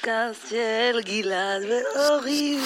הפודקאסט של גלעד ואורי.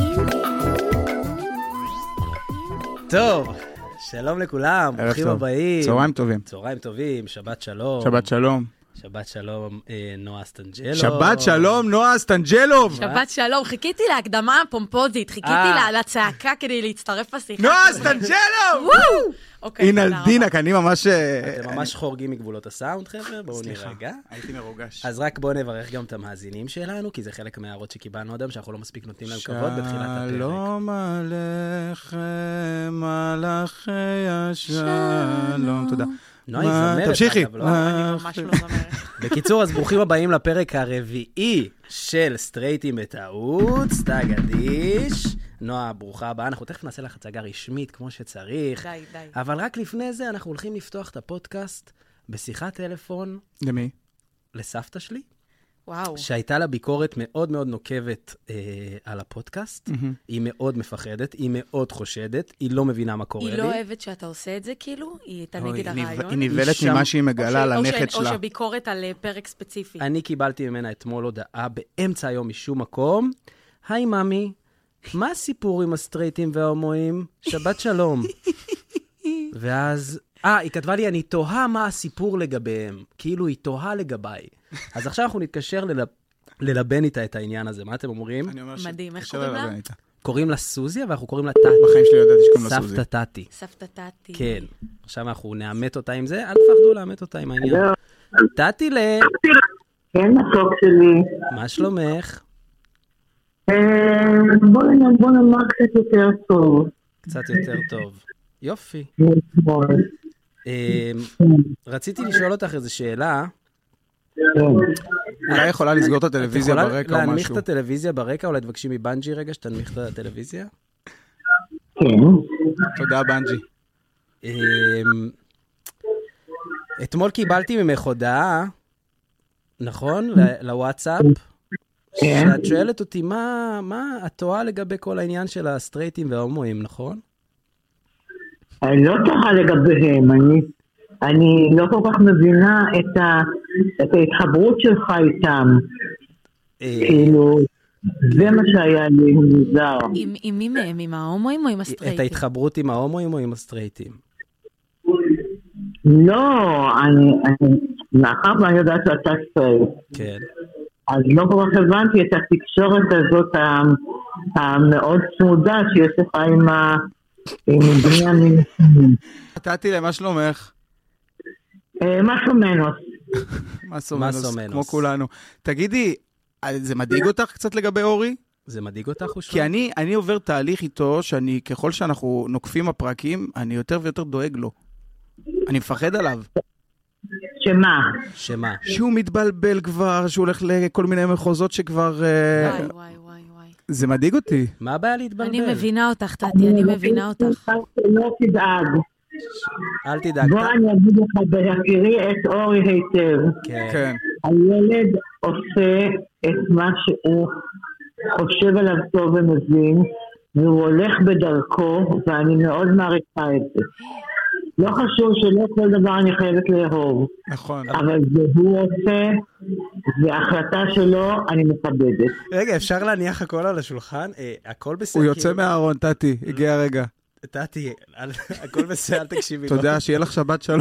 טוב, שלום לכולם, ברוכים הבאים. צהריים טובים. צהריים טובים, שבת שלום. שבת שלום. שבת שלום, נועה סטנג'לוב. שבת שלום, נועה סטנג'לוב. שבת שלום, חיכיתי להקדמה הפומפוזית, חיכיתי לצעקה כדי להצטרף לשיחה. נועה סטנג'לוב! הנה על דינק, אני ממש... אתם ממש חורגים מגבולות הסאונד, חבר'ה, בואו נרגע. הייתי מרוגש. אז רק בואו נברך גם את המאזינים שלנו, כי זה חלק מההערות שקיבלנו אדם, שאנחנו לא מספיק נותנים להם כבוד בתחילת הפרק. שלום עליכם, מלאכי השלום. תודה. נוי, זמרת. תמשיכי. אני ממש לא זמרת. בקיצור, אז ברוכים הבאים לפרק הרביעי של סטרייטים בטעות, סטאג אדיש. נועה, ברוכה הבאה. אנחנו תכף נעשה לך הצגה רשמית כמו שצריך. די. אבל רק לפני זה אנחנו הולכים לפתוח את הפודקאסט בשיחת טלפון. למי? לסבתא שלי. וואו. שהייתה לה ביקורת מאוד מאוד נוקבת על הפודקאסט. היא מאוד מפחדת, היא מאוד חושדת, היא לא מבינה מה קורה לי. היא לא אוהבת שאתה עושה את זה, כאילו? היא הייתה נגד הרעיון? היא נבלת ממה שהיא מגלה על הנכד שלה. או שביקורת על פרק ספציפי. אני קיבלתי ממנה אתמול הודעה באמצע היום משום מקום. היי ממי, מה הסיפור עם הסטרייטים וההומואים? שבת שלום. ואז, היא כתבה לי, אני תוהה מה הסיפור לגביהם. כאילו היא תוהה לגביי. אז עכשיו אנחנו נתקשר ללבן איתה את העניין הזה. מה אתם אומרים? מדהים, איך קוראים לה? קוראים לה סוזיה, ואנחנו קוראים לה טאטי. בחיים שלי יודעת שקוראים לה סוזיה. סבתא טאטי. סבתא טאטי. כן. עכשיו אנחנו נאמת אותה עם זה. אל תפחדו לאמת אותה עם העניין. טאטי כן, מתוק שלי. מה שלומך? בוא נאמר קצת יותר טוב. קצת יותר טוב. יופי. רציתי לשאול אותך איזו שאלה. אולי יכולה לסגור את הטלוויזיה ברקע או משהו. להנמיך את הטלוויזיה ברקע, אולי תבקשי מבנג'י רגע שתנמיך את הטלוויזיה? כן. תודה, בנג'י. אתמול קיבלתי ממך הודעה, נכון? לוואטסאפ? כן. שאת שואלת אותי, מה התועה לגבי כל העניין של הסטרייטים וההומואים, נכון? אני לא תוהה לגביהם, אני לא כל כך מבינה את ההתחברות שלך איתם. כאילו, זה מה שהיה לי מוזר. עם מי מהם? עם ההומואים או עם הסטרייטים? את ההתחברות עם ההומואים או עם הסטרייטים? לא, מאחר ואני יודעת שאתה סטרייט. כן. אז לא כל כך הבנתי את התקשורת הזאת המאוד צמודה שיש לך עם בני המין. נתתי למה שלומך? משהו מנוס. משהו מנוס, כמו כולנו. תגידי, זה מדאיג אותך קצת לגבי אורי? זה מדאיג אותך או כי אני עובר תהליך איתו, שאני ככל שאנחנו נוקפים הפרקים, אני יותר ויותר דואג לו. אני מפחד עליו. שמה? שהוא מתבלבל כבר, שהוא הולך לכל מיני מחוזות שכבר... וואי. זה מדאיג אותי. מה הבעיה להתבלבל? אני מבינה אותך, טאטי, אני מבינה אותך. לא תדאג. אל תדאג. בוא אני אגיד לך, בהכירי את אורי היטב. כן. הילד עושה את מה שהוא חושב עליו טוב ומבין, והוא הולך בדרכו, ואני מאוד מעריכה את זה. לא חשוב שלא כל דבר אני חייבת לאהוב. נכון. אבל זה הוא עושה, וההחלטה שלו אני מכבדת. רגע, אפשר להניח הכל על השולחן? הכל בסדר. הוא יוצא מהארון, טאטי, הגיע הרגע. טאטי, הכל בסדר, אל תקשיבי. תודה, שיהיה לך שבת שלום.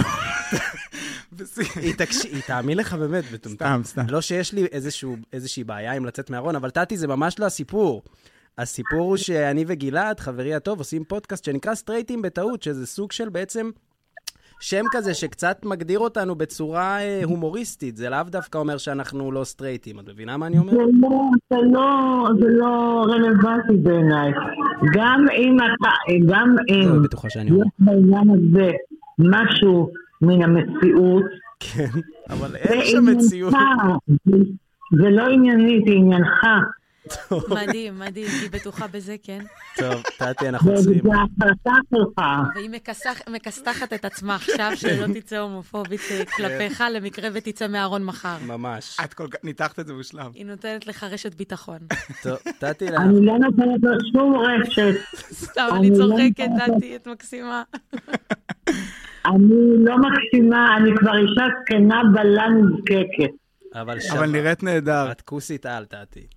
היא תאמין לך באמת, סתם. לא שיש לי איזושהי בעיה עם לצאת מהארון, אבל טאטי זה ממש לא הסיפור. הסיפור הוא שאני וגלעד, חברי הטוב, עושים פודקאסט שנקרא סטרייטים בטעות, שזה סוג של בעצם שם כזה שקצת מגדיר אותנו בצורה הומוריסטית. זה לאו דווקא אומר שאנחנו לא סטרייטים. את מבינה מה אני אומר? זה לא רלוונטי בעיניי. גם אם יש בעניין הזה משהו מן המציאות, כן, אבל אין שם מציאות. זה לא ענייני, זה עניינך. מדהים, היא בטוחה בזה, כן. טוב, טאטי, אנחנו עושים. זה ההחלטה שלך. והיא מקסתחת את עצמה עכשיו, שלא תצא הומופובית כלפיך, למקרה ותצא מהארון מחר. ממש. את כל כך ניתחת את זה בשלב. היא נותנת לך רשת ביטחון. טוב, טאטי. אני לא נותנת לו שום רשת. סתם, אני צוחקת, טאטי, את מקסימה. אני לא מקסימה, אני כבר אישה זקנה בלה נזקקת. אבל אבל נראית נהדר. את כוסית על, תעתי.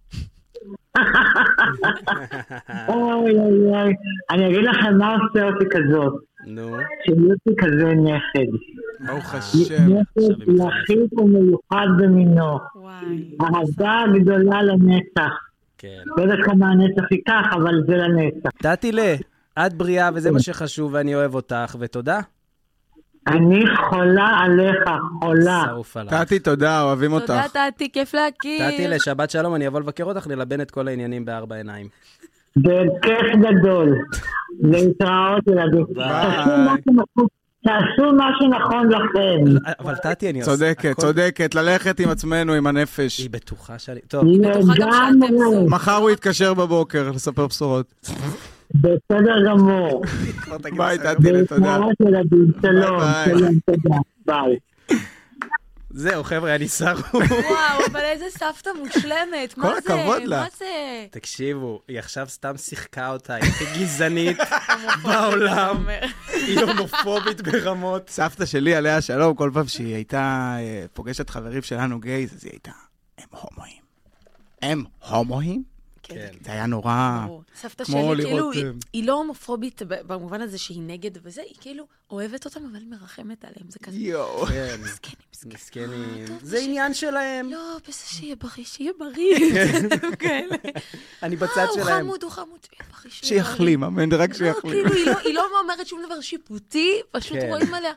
אוי אוי אוי. אני אגיד לכם מה עושה אותי כזאת. נו. שיש לי כזה נכד. ברוך השם. נכד יחיד ומיוחד במינו. וואי. אהבה גדולה לנצח. כן. לא יודעת כמה הנצח ייקח, אבל זה לנצח. תעתי את בריאה וזה מה שחשוב ואני אוהב אותך, ותודה. אני חולה עליך, חולה. שרוף עליך. תעתי, תודה, אוהבים אותך. תודה, תעתי, כיף להכיר. תעתי לשבת שלום, אני אבוא לבקר אותך, נלבן את כל העניינים בארבע עיניים. בכיף גדול. להתראות ילדים. תעשו מה שנכון לכם. אבל תעתי, אני צודקת, ללכת עם עצמנו, עם הנפש. היא בטוחה שאני... טוב. בטוחה גם שאתם זוג. מחר הוא יתקשר בבוקר לספר בשורות. בסדר גמור. ביי, תעתי, תודה. להתראות ילדים, שלום, שלום, תודה. ביי. זהו, חבר'ה, אני שרוף. וואו, אבל איזה סבתא מושלמת. כל מה זה? הכבוד לה. מה זה? תקשיבו, היא עכשיו סתם שיחקה אותה, היא הכי גזענית בעולם. היא הומופובית ברמות. סבתא שלי, עליה שלום, כל פעם שהיא הייתה פוגשת חברים שלנו גייז, אז היא הייתה, הם הומואים. הם הומואים? כן. זה היה נורא... סבתא כמו שלי, כאילו, לראות... היא לא הומופובית במובן הזה שהיא נגד וזה, היא כאילו אוהבת אותם, אבל מרחמת עליהם. זה כזה, יואו. כן, מסכנים. מסכנים. זה עניין שלהם. לא, בסדר, שיהיה בריא, שיהיה בריא. הם כאלה. אני בצד הוא שלהם. חמוד, הוא חמוד, שיהיה בריא, שיהיה בריא. שיחלים, אמן, רק שיחלים. כאילו, היא לא אומרת שום דבר שיפוטי, פשוט כן. רואים עליה.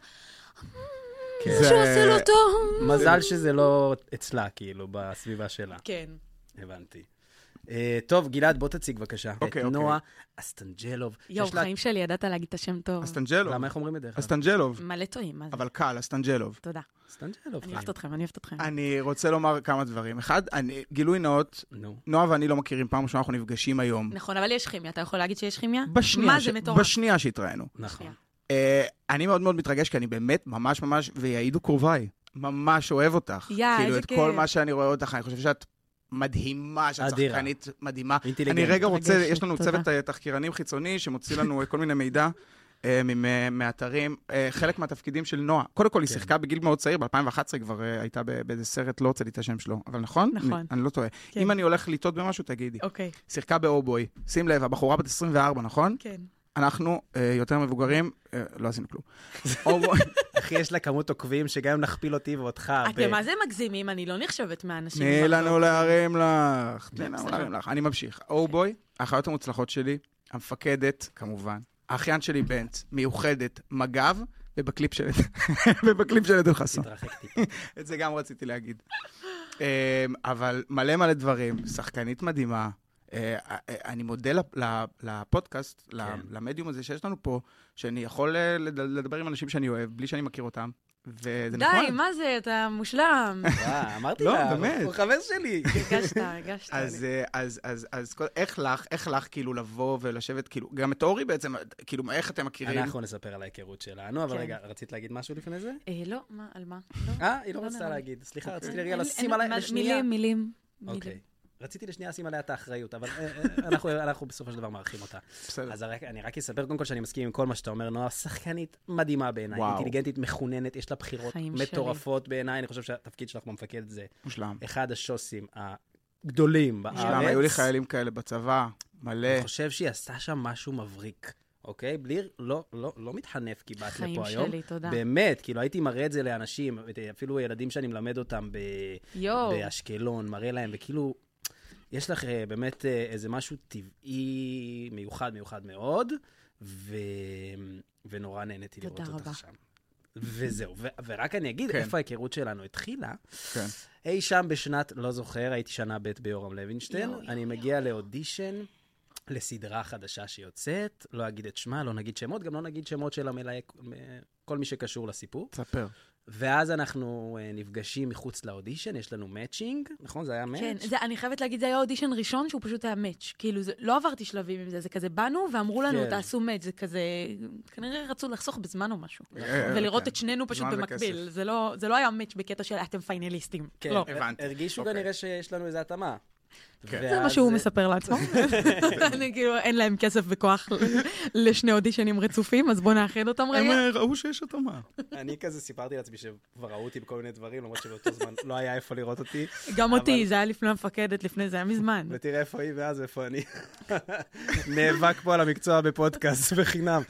כן. שהוא עושה לו טוב. מזל שזה לא אצלה, כאילו, בסביבה שלה. כן. הבנתי. טוב, גלעד, בוא תציג בבקשה. אוקיי, את נועה אסטנג'לוב. יואו, יש לה- חיים שלי, ידעת להגיד את השם טוב. אסטנג'לוב. למה איך אומרים בדרך כלל? אסטנג'לוב. מלא טועים, מה זה? אבל קל, אסטנג'לוב. תודה. אסטנג'לוב. אני אוהבת אתכם, אני אוהבת אתכם. אני רוצה לומר כמה דברים. אחד, גילוי נאות, נו. נועה ואני לא מכירים, פעם ראשונה אנחנו נפגשים היום. נכון, אבל יש כימיה. אתה יכול להגיד שיש כימיה? בשנייה מה זה מטורף? בשנייה שהתראינו. נכון. אני מאוד מאוד מתרגש, כי אני באמת ממש, ויעידו קרוביי, ממש אוהב אותך. כאילו, איזה את כיף. כל מה שאני רואה אותך, אני חושב שאת מדהימה, שאת אדירה. שחקנית מדהימה. אינטליגנט. אני רגע רוצה, מתרגשת, יש לנו תודה. צוות תחקירנים חיצוני, שמוציא לנו כל מיני מידע מאתרים. חלק מהתפקידים של נועה, קודם כל היא שיחקה בגיל מאוד צעיר, ב-2011 כבר הייתה באיזה סרט, לא הוצאתי את השם שלו, אבל נכון? נכון. אני לא טועה. כן. אם אני הולך לטעות במשהו, תגידי. אוקיי. שיחקה באובוי, שים לב, הבחורה בת 24, נכון? כן. אנחנו יותר מבוגרים, לא עשינו כלום. אובוי, אחי, יש לה כמות עוקבים שגם אם נכפיל אותי ואותך. אתם מה זה מגזימים? אני לא נחשבת מהאנשים. תני לנו להרים לך. כן, תני לנו בסדר. להרים לך. אני ממשיך. אובוי, האחיות המוצלחות שלי, המפקדת, כמובן, האחיין שלי בנץ, מיוחדת, מג"ב, ובקליפ של עדן חסון. תתרחק טיפה. את זה גם רציתי להגיד. אבל מלא דברים, שחקנית מדהימה. אני מודה לפודקאסט, למדיום הזה שיש לנו פה, שאני יכול לדבר עם אנשים שאני אוהב, בלי שאני מכיר אותם, וזה נחמד. די, מה זה? אתה מושלם. אמרתי לא, לה, באמת. הוא חבר שלי. הגשת. אז איך לך כאילו לבוא ולשבת, כאילו, גם את אורי בעצם, כאילו, איך אתם מכירים? אנחנו נספר על ההיכרות שלנו, אבל כן. רגע, רצית להגיד משהו לפני זה? לא, מה, על מה? היא לא רצתה להגיד. סליחה, רציתי רגע אין- לשים אין- עליה לשנייה. מילים. אוקיי. רציתי לשנייה לשים עליה את האחריות, אבל אנחנו בסופו של דבר מערכים אותה. בסדר. אז אני רק אספר קודם כל שאני מסכים עם כל מה שאתה אומר, נועה, שחקנית מדהימה בעיניי, וואו. אינטליגנטית, מחוננת, יש לה בחירות חיים שלי. מטורפות בעיניי, אני חושב שהתפקיד שלך במפקד זה מושלם. אחד השוסים הגדולים בארץ. מושלם, היו לי חיילים כאלה בצבא, מלא. אני חושב שהיא עשתה שם משהו מבריק, אוקיי? בלי, לא מתחנף כי באת חיים לפה היום. שלי, תודה. באמת, כאילו הייתי מראה את זה לאנשים, אפילו ילדים שאני מלמד אותם יואו. באשקלון, מראה להם, וכאילו, יש לך באמת איזה משהו טבעי, מיוחד מאוד, ונורא נהניתי לראות תודה רבה. אותך שם. וזהו, ורק אני אגיד כן. איפה ההיכרות שלנו התחילה. כן. אי שם בשנת, לא זוכר, הייתי שנה ב' ביורם לוינשטיין, אני מגיע לאודישן לסדרה חדשה שיוצאת, לא אגיד את שמה, לא נגיד שמות, גם לא נגיד שמות של כל מי שקשור לסיפור. תספר. ואז אנחנו נפגשים מחוץ לאודישן, יש לנו מאצ'ינג, נכון? זה היה מאץ'? כן, אני חייבת להגיד, זה היה אודישן ראשון שהוא פשוט היה מאץ'. כאילו, לא עברתי שלבים עם זה, זה כזה באנו ואמרו לנו, כן. תעשו מאץ', זה כזה, כנראה רצו לחסוך בזמן או משהו. כן. ולראות את שנינו פשוט זמן במקביל. וכסף. זה לא היה מאץ' בקטע של אתם פיינליסטים. כן, לא. הבנתי. הרגישו אוקיי. כנראה שיש לנו איזו התאמה. זה מה שהוא מספר לעצמו. אני כאילו, אין להם כסף וכוח לשני אודישנים רצופים, אז בואו נאחד אותם רגע. הם ראו שיש התאמה. אני כזה סיפרתי לעצמי שכבר ראו אותי בכל מיני דברים, למרות שבאותו זמן לא היה איפה לראות אותי. גם אותי, זה היה לפני המפקדת, לפני זה היה מזמן. ותראה איפה היא ואז איפה אני. נאבק פה על המקצוע בפודקאסט בחינם.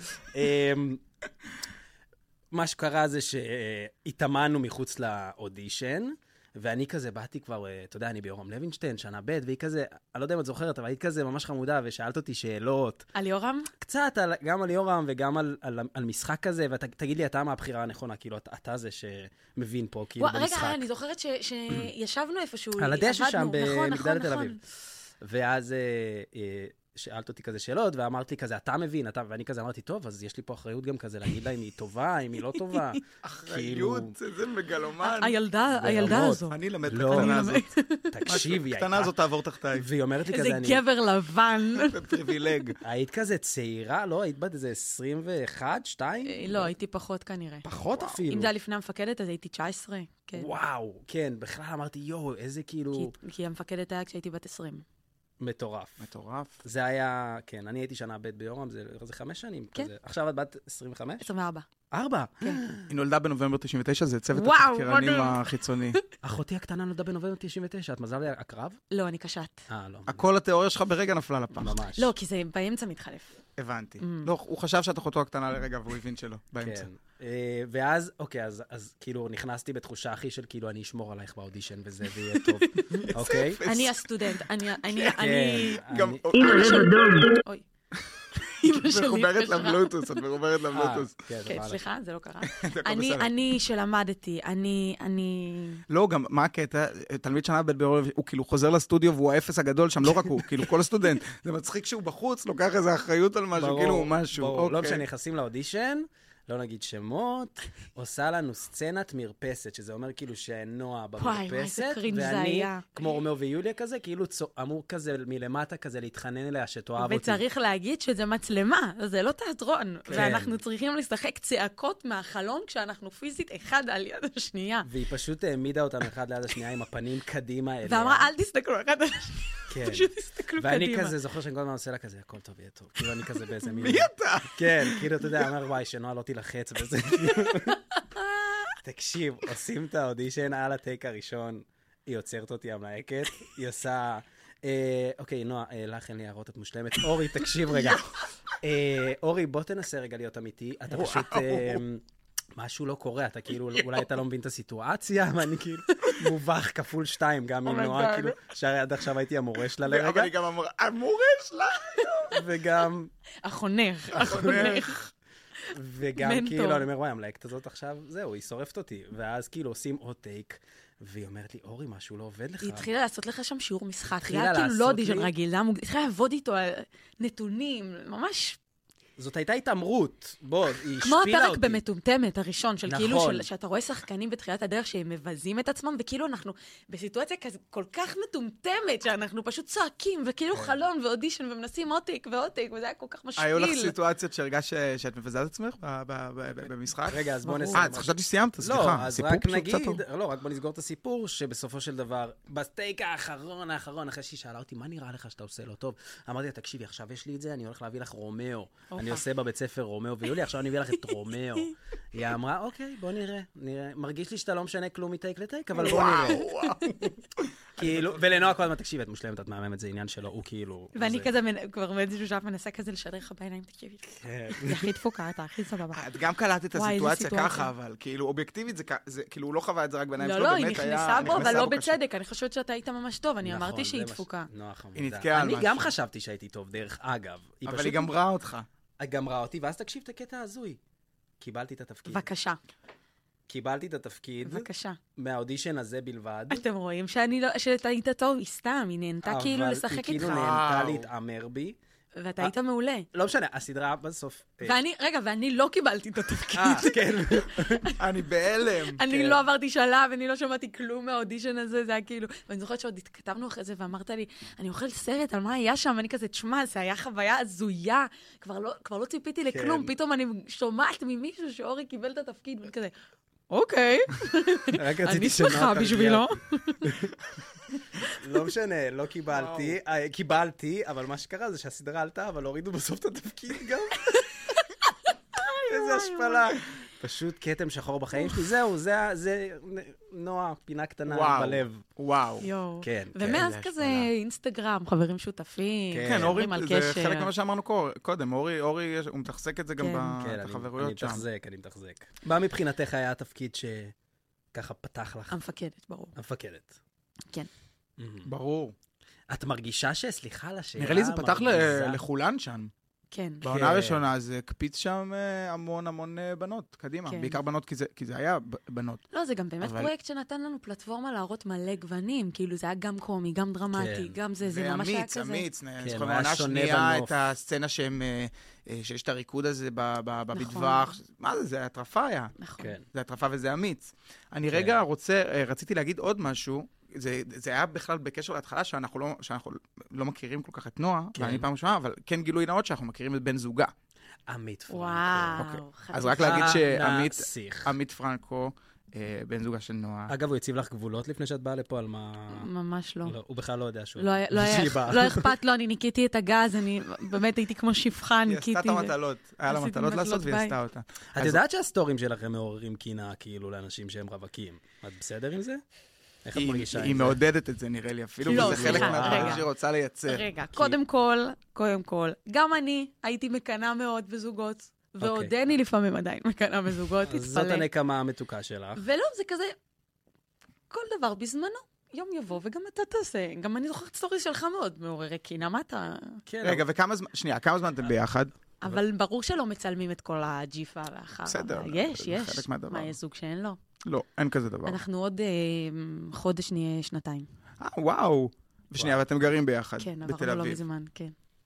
מה שקרה זה שהתאמנו מחוץ לאודישן, ואני כזה באתי כבר, אתה יודע, אני ביורם לוינשטיין, שנה ב' והיא כזה, אני לא יודע אם את זוכרת, אבל היית כזה ממש חמודה, ושאלת אותי שאלות. על יורם? קצת, גם על יורם וגם על משחק כזה, ותגיד לי, אתה מה הבחירה הנכונה, כאילו, אתה זה שמבין פה, כאילו, במשחק. רגע, אני זוכרת שישבנו איפשהו, על הדשא שם, במגדל תל נכון. אביב. ואז שאלת אותי כזה שאלות, ואמרת לי כזה, אתה מבין, ואני כזה אמרתי, טוב, אז יש לי פה אחריות גם כזה להגיד לה אם היא טובה, אם היא לא טובה. אחריות, איזה מגלומן. הילדה הזו. אני למד את הקטנה הזאת. תקשיב, היא הקטנה הזאת תעבור תחתיי. והיא אומרת לי כזה, איזה גבר לבן. פריבילג. היית כזה צעירה, לא? היית בת איזה 21, 2? לא, הייתי פחות כנראה. פחות אפילו. אם זה היה לפני המפקדת, אז הייתי 19. וואו, כן, בכלל אמרתי, יו, איזה כאילו... כי המפקדת היה כשהייתי בת 20. מטורף. זה היה, כן, אני הייתי שנה ב' ביורם, זה 5 שנים כזה. עכשיו את בת 25? 24. 4? כן. היא נולדה בנובמבר 99, זה צוות וואו, התחקירנים מדהים. החיצוני. אחותי הקטנה נולדה בנובמבר 99, את מזל לי הקרב? לא, אני קשת. לא. הכל התיאוריה שלך ברגע נפלה לפח. ממש. לא, כי זה באמצע מתחלף. הבנתי. לא, הוא חשב שאת אחותו הקטנה לרגע, והוא הבין שלא, באמצע. כן. ואז, אוקיי, אז כאילו נכנסתי בתחושה הכי של כאילו אני אשמור עלייך באודישן וזה, ויהיה טוב. אוקיי? אני הסטודנט, אני... גם... הנה, לב אדום. אוי. את מחוברת לבלוטוס. כן, סליחה, זה לא קרה. אני שלמדתי, אני... לא, גם מה הקטע? תלמיד שנה ב' ביורם, הוא כאילו חוזר לסטודיו והוא האפס הגדול שם, לא רק הוא, כאילו כל הסטודנט. זה מצחיק שהוא בחוץ, לוקח איזו אחריות על משהו, כאילו הוא משהו. ברור, לא כשנכנסים לאודישן, לא נגיד שמות, עושה לנו סצנת מרפסת, שזה אומר כאילו שנועה במרפסת, ואני, כמו רומאו ויוליה כזה, כאילו אמור כזה מלמטה כזה להתחנן אליה שתאהב אותי. וצריך להגיד שזה מצלמה, זה לא תיאטרון, ואנחנו צריכים לשחק צעקות מהחלון כשאנחנו פיזית אחד על יד השנייה. והיא פשוט העמידה אותנו אחד ליד השנייה עם הפנים קדימה אליה. ואמרה, אל תסתכלו אחד על השנייה. כן. פשוט תסתכלו קדימה. ואני כזה זוכר שאני כל הזמן עושה לה כזה, הכל טוב, יהיה טוב. כאילו אני כזה באיזה מילה. מי אתה? כן, כאילו אתה יודע, אומר וואי, שנועה לא תילחץ וזה. תקשיב, עושים את האודישן על הטייק הראשון, היא עוצרת אותי המלהקת, היא עושה, אוקיי, נועה, לך אין לי הערות, את מושלמת. אורי, תקשיב רגע. אורי, בוא תנסה רגע להיות אמיתי. אתה פשוט... משהו לא קורה, אתה כאילו, אולי אתה לא מבין את הסיטואציה, ואני כאילו מובך כפול 2, גם עם נועה, כאילו, שהרי עד עכשיו הייתי המורה שלה לרגע. אבל היא גם אמרה, המורה שלה! וגם... החונך. וגם כאילו, אני אומר, וואי, המלהקת הזאת עכשיו, זהו, היא שורפת אותי. ואז כאילו עושים עוד טייק, והיא אומרת לי, אורי, משהו לא עובד לך. היא התחילה לעשות לך שם שיעור משחק. היא היה כאילו לא אודישן רגיל, היא התחילה לעבוד איתו על נתונים, ממש... זאת הייתה התאמרות, בוא, היא השפילה אותי. כמו הפרק במטומטמת הראשון, של כאילו, נכון. שאתה רואה שחקנים בתחילת הדרך שהם מבזים את עצמם, וכאילו אנחנו בסיטואציה כל כך מטומטמת, שאנחנו פשוט צועקים, וכאילו חלון ואודישן, ומנסים עותק ועותק, וזה היה כל כך משפיל. היו לך סיטואציות שהרגשת שאת מבזה את עצמך במשחק? רגע, אז בוא נסגור. אז חשבתי שסיימת, סליחה. לא, אז רק נגיד, לא, רק בוא נסגור את הסיפור, שבסופו של דבר, בסטייק האחרון, אחרי שהיא שאלה אותי, מה נראה לך שאתה עושה לא טוב? אמרתי לה, תקשיבי, עכשיו יש לי את זה, אני הולך להביא לך רומאו. אני עושה בבית ספר רומאו ויוליה, עכשיו אני אביא לך את רומאו. היא אמרה, אוקיי, בוא נראה. מרגיש לי שאתה לא משנה כלום מטייק לטייק, אבל בוא נראה. כאילו, ולנועה כל הזמן, תקשיב, את מושלמת, את מהממת, זה עניין שלו, הוא כאילו... ואני כזה, כבר באיזשהו שעה מנסה כזה לשדר לך בעיניים, תקשיבי. זה הכי דפוקה, אתה הכי סבבה. את גם קלטת את הסיטואציה ככה, אבל כאילו, אובייקטיבית, זה כאילו, הוא לא חווה את זה רק בעיניים שלו, לא, באמת היא היה... נכנסה בו, אבל לא בצדק, אני חושבת שאתה היית ממש טוב, אני אמרתי שהיא דפוקה. היא נתקעה על משהו. אני גם חשבתי שהייתי טוב, דרך אגב. אבל היא גם ראה אותך. היא גם ראה אותי, ואז תקשיב את הקטע הזוי. קיבלתי את התפקיד. בבקשה. קיבלתי את התפקיד. בבקשה. מהאודישן הזה בלבד. אתם רואים שאתה היית טוב, היא סתם, היא נהנתה כאילו לשחק איתך. אבל היא כאילו נהנתה להתאמר בי. ואתה היית מעולה. לא משנה, הסדרה בסוף... ואני לא קיבלתי את התפקיד. כן. אני בהלם. אני לא עברתי שלב, אני לא שמעתי כלום מהאודישן הזה, זה היה כאילו... ואני זוכרת שעוד התכתבנו אחרי זה, ואמרת לי, אני אוכל סרט על מה היה שם, ואני כזה, תשמע, זה היה חוויה הזויה, כבר לא ציפיתי לכלום, פתאום אני שומעת ממישהו שאורי קיבל את התפקיד, ואני כזה... אוקיי. רק רציתי אני שנועה שמחה תרגיע. בשבילו. לא משנה, לא קיבלתי. קיבלתי, אבל מה שקרה זה שהסדרה עלתה, אבל הורידו בסוף את התפקיד גם. איזה השפלה. פשוט כתם שחור בחיים שלי. זהו, זה נועה, פינה קטנה בלב. וואו. יואו. כן. ומאז זה כזה השפלה. אינסטגרם, חברים שותפים. כן, אורי, מדברים על זה קשר. חלק ממה שאמרנו קודם. אורי, הוא מתחזק את זה גם כן. בחברויות שם. אני מתחזק. מה מבחינתך היה התפקיד שככה פתח לך? המפקדת, ברור. המפקדת. כן. ברור. את מרגישה סליחה על השאלה? נראה לי זה פתח מרגיזה? לכולן שם. כן. בעונה הראשונה זה הקפיץ שם המון בנות, קדימה. כן. בעיקר בנות, כי זה היה בנות. לא, זה גם באמת אבל- פרויקט שנתן לנו פלטפורמה להראות מלא גוונים. כאילו, זה היה גם קומי, גם דרמטי, כן. גם זה ממש היה כזה. אמיץ. הוא זוכר היה בעונה שונה השנייה בנוף. את הסצנה שיש את הריקוד הזה במטווח. מה זה? זה הטרפה היה. נכון. כן. זה הטרפה וזה אמיץ. אני כן. רגע רציתי להגיד עוד משהו. זה היה בכלל בקשר להתחלה שאנחנו לא מכירים כל כך את נועה, כן. ואני פעם ראשונה, אבל כן גילוי נאות שאנחנו מכירים את בן זוגה. עמית פרנקו. וואו. אוקיי. אז רק להגיד שעמית נסיך. פרנקו, בן זוגה של נועה. אגב, הוא הציב לך גבולות לפני שאת באה לפה על מה... ממש לא. לא, הוא בכלל לא יודע שהוא... לא אכפת לו, אני ניקיתי את הגז, אני באמת הייתי כמו שפחה, היא ניקיתי. עשתה את המטלות. היה לה עשיתי מטלות לעשות מטלות והיא בית. עשתה אותה. את יודעת שהסטורים שלכם מעוררים קינה, כאילו, לאנשים שהם רווקים. את בסדר עם זה? איך את מרגישה עם זה? היא מעודדת את זה, נראה לי אפילו, לא, וזה חלק סליחה, מהדברים רגע. שהיא רוצה לייצר. רגע, קודם כל, גם אני הייתי מקנה מאוד בזוגות, ועודני לפעמים עדיין מקנה בזוגות, אז זאת תתפלא. הנקמה המתוקה שלך. ולא, זה כזה, כל דבר בזמנו. יום יבוא, וגם אתה תעשה. גם אני זוכרת סטורי שלך מאוד מעוררי קינה, מה אתה... כן, רגע, וכמה זמן, שנייה, כמה זמן אתם ביחד? אבל ברור שלא מצלמים את כל הג'יפה והחרא. בסדר, יש. זה חלק מהדבר. מה, יש זוג שאין לו? לא, אין כזה דבר. אנחנו עוד חודש נהיה שנתיים. וואו. ושנייה, ואתם גרים ביחד, כן, בתל עברנו לא אביב. מזמן, כן.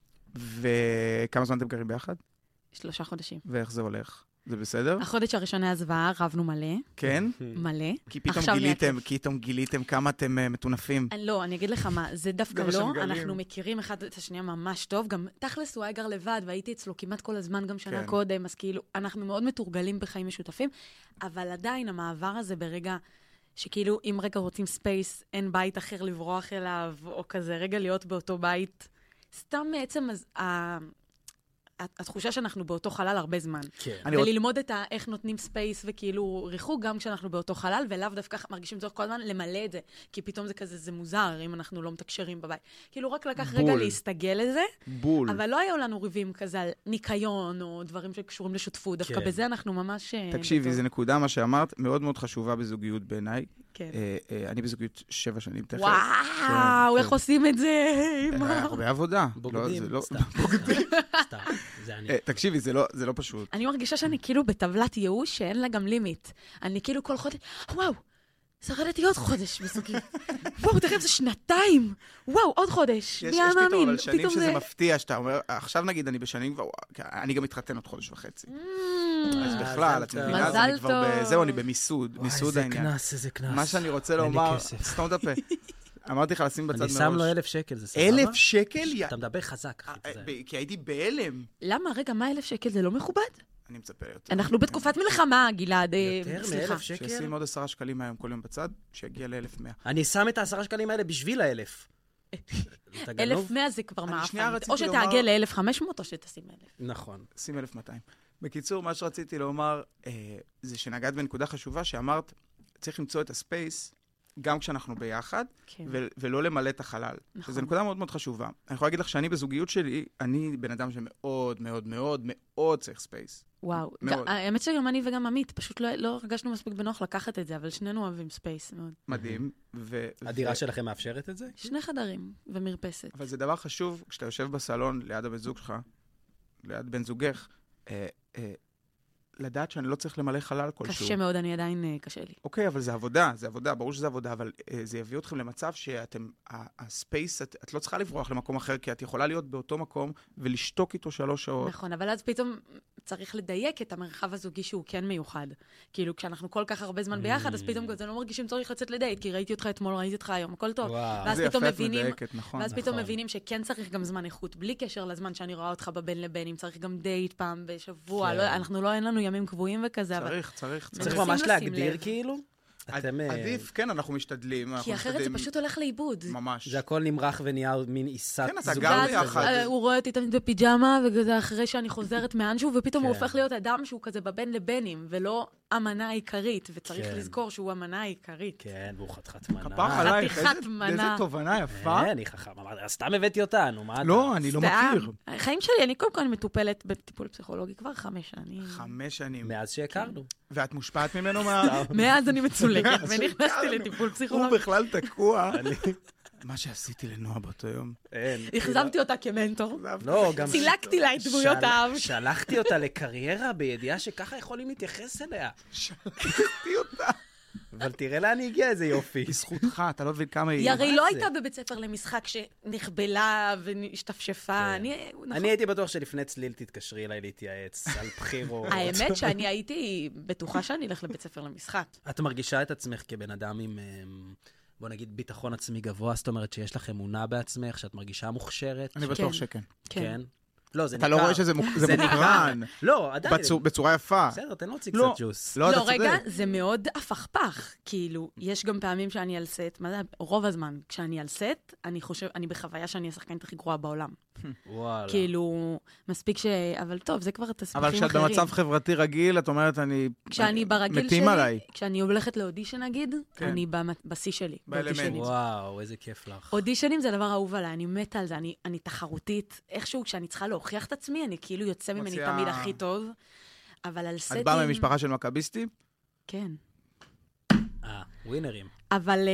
וכמה זמן אתם גרים ביחד? 3 חודשים. ואיך זה הולך? זה בסדר? החודש הראשון היה זוועה, רבנו מלא. כן? מלא. כי פתאום עכשיו גיליתם כמה אתם מטונפים. לא, אני אגיד לך מה, זה דווקא זה מה לא, שמגלים. אנחנו מכירים אחד את השנייה ממש טוב, גם תכלס הוא היה גר לבד, והייתי אצלו כמעט כל הזמן, גם שנה כן. קודם, אז כאילו, אנחנו מאוד מתורגלים בחיים משותפים, אבל עדיין המעבר הזה ברגע, שכאילו, אם רגע רוצים ספייס, אין בית אחר לברוח אליו, או כזה, רגע להיות באותו בית, סתם מעצם התחושה שאנחנו באותו חלל הרבה זמן. כן. וללמוד את איך נותנים ספייס וכאילו ריחוק גם כשאנחנו באותו חלל, ולאו דווקא מרגישים צורך כל הזמן למלא את זה, כי פתאום זה כזה, זה מוזר אם אנחנו לא מתקשרים בבית. כאילו רק לקח רגע להסתגל לזה, בול. אבל לא היו לנו ריבים כזה על ניקיון או דברים שקשורים לשותפות, דווקא כן. בזה אנחנו ממש... תקשיבי, זו נקודה, מה שאמרת, מאוד מאוד חשובה בזוגיות בעיניי. כן. אני בזוגיות 7 שנים תכף. וואו, איך עושים את זה? הרבה עבודה. בוגדים, לא, זה סתם. לא- בוגדים. סתם, זה אני. תקשיבי, זה לא פשוט. אני מרגישה שאני כאילו בטבלת ייאוש שאין לה גם לימיט. אני כאילו כל חודש, וואו, שרדתי עוד חודש בזוגיות. וואו, תכף זה 2. וואו, עוד חודש. יש מי היה פתאום, מאמין? אבל שנים פתאום שזה זה... מפתיע, שאתה אומר, עכשיו נגיד אני בשנים כבר, אני גם מתחתן עוד חודש וחצי. אז מזל בכלל, את טוב. מבינה, אז מזל אני כבר טוב. זהו, אני במיסוד, מיסוד העניין. איזה קנס. מה שאני רוצה אין לי לומר, כסף. סתום את הפה. אמרתי לך לשים בצד אני מראש. שם לו 1,000 שקל, זה סבבה? 1,000 שקל? אתה מדבר חזק, אחי. תיזהר. כי הייתי בהלם. למה? רגע, מה 1,000 שקל? זה לא מכובד? אני מצפה יותר. אנחנו בתקופת מלחמה, גלעד. יותר סליחה. מ-1,000 שקל? שישים עוד 10 שקלים היום כל יום בצד, שיגיע ל-1,100. אני שם את ה10 שקלים האלה בשביל ה1,000. אתה גנוב? 1,100 זה כבר שנייה מעפן. רציתי או לומר- שתעגל ל-1,500 או שתשים 1,000. נכון. שים 1,200. בקיצור, מה שרציתי לומר, זה שנגעת בנקודה חשובה, שאמרת, צריך למצוא את הספייס, גם כשאנחנו ביחד, כן. ולא למלא את החלל. נכון. שזו נקודה מאוד מאוד חשובה. אני יכול להגיד לך שאני בזוגיות שלי, אני בן אדם שמאוד מאוד מאוד מאוד צריך ספייס. וואו. מאוד. האמת שגם אני וגם עמית, פשוט לא הרגשנו מספיק בנוח לקחת את זה, אבל שנינו אוהבים ספייס מאוד. מדהים. הדירה שלכם מאפשרת את זה? 2 חדרים ומרפסת. אבל זה דבר חשוב, כשאתה יושב בסלון ליד הבן זוג שלך, ליד בן זוגך, לדעת שאני לא צריך למלא חלל כלשהו. קשה מאוד, אני עדיין קשה לי. אוקיי, אבל זה עבודה, ברור שזה עבודה, אבל זה יביא אתכם למצב שאתם, הספייס, את לא צריכה לברוח למקום אחר, כי את יכולה להיות באותו מקום ולשתוק איתו 3 שעות. נכון, אבל אז צריך לדייק את המרחב הזוגי שהוא כן מיוחד. כאילו, כשאנחנו כל כך הרבה זמן ביחד, אז פתאום כזה לא מרגישים צורך לצאת לדייט, כי ראיתי אותך אתמול, ראיתי אותך היום, הכל טוב. ואז פתאום מבינים, ואז פתאום מבינים שכן צריך גם זמן איכות, בלי קשר לזמן שאני רואה אותך בבין לבין, אם צריך גם דייט פעם בשבוע, אנחנו לא, אין לנו ימים קבועים וכזה, אבל צריך ממש להגדיר כאילו. עדיף, כן, אנחנו משתדלים. כי אחרת זה פשוט הולך לאיבוד. ממש. זה הכל נמרח ונהיה מין עיסת כן, אתה גר ביחד. הוא רואה אותי תמיד בפיג'מה, וכזה אחרי שאני חוזרת מאנשהו, ופתאום הוא הופך להיות אדם שהוא כזה בבין לבינים, ולא המנה העיקרית, וצריך לזכור שהוא המנה העיקרית. כן, והוא חתיכת מנה. כפר עלייך, איזה תובנה יפה. כן, היא חכם. סתם הבאתי אותנו, מה אתה? לא, אני לא מכיר. החיים שלי, אני קודם כל מטופלת בטיפול פסיכולוגי כבר 5 שנים. 5 שנים. מאז שהכרנו. ואת מושפעת ממנו מאז אני מצולקת, ונכנסתי לטיפול פסיכולוגי. הוא בכלל תקוע. מה שעשיתי לנועה באותו יום. החזמתי אותה כמנטור. לא, גם... צילקתי לה את דמויות האב. שלחתי אותה לקריירה בידיעה שככה יכולים להתייחס אליה. שלחתי אותה. אבל תראה לאן היא הגיעה, איזה יופי. בזכותך, אתה לא מבין כמה היא... היא הרי לא הייתה בבית ספר למשחק שנחבלה והשתפשפה. אני הייתי בטוח שלפני צליל תתקשרי אליי להתייעץ על בחירות. האמת שאני הייתי בטוחה שאני אלך לבית ספר למשחק. את מרגישה את עצמך כבן אדם עם, בוא נגיד, ביטחון עצמי גבוה, זאת אומרת שיש לך אמונה בעצמך, שאת מרגישה מוכשרת? אני בטוח שכן. כן. לא, זה אתה לא רואה שזה מוקרן. לא, עדיין. בצורה יפה. בסדר, תן להוציא קצת ג'וס. לא, רגע, זה מאוד הפכפך. כאילו, יש גם פעמים שאני על סט, מה זה? רוב הזמן, כשאני על סט, אני בחוויה שאני השחקנית הכי גרועה בעולם. וואלה. כאילו, מספיק אבל טוב, זה כבר תסביכים אחרים. אבל כשאת במצב חברתי רגיל, את אומרת, מתים עליי. כשאני הולכת לאודישן, נגיד, אני בשיא שלי. וואו, איזה כיף לך. אודישנים זה דבר אהוב עליי, אני מתה על זה, אני תחרותית. איכשהו כשאני צריכה להוכיח את עצמי, אני כאילו יוצא ממני תמיד הכי טוב. אבל על סטים... את באה ממשפחה של מכביסטים? כן. ווינרים. אבל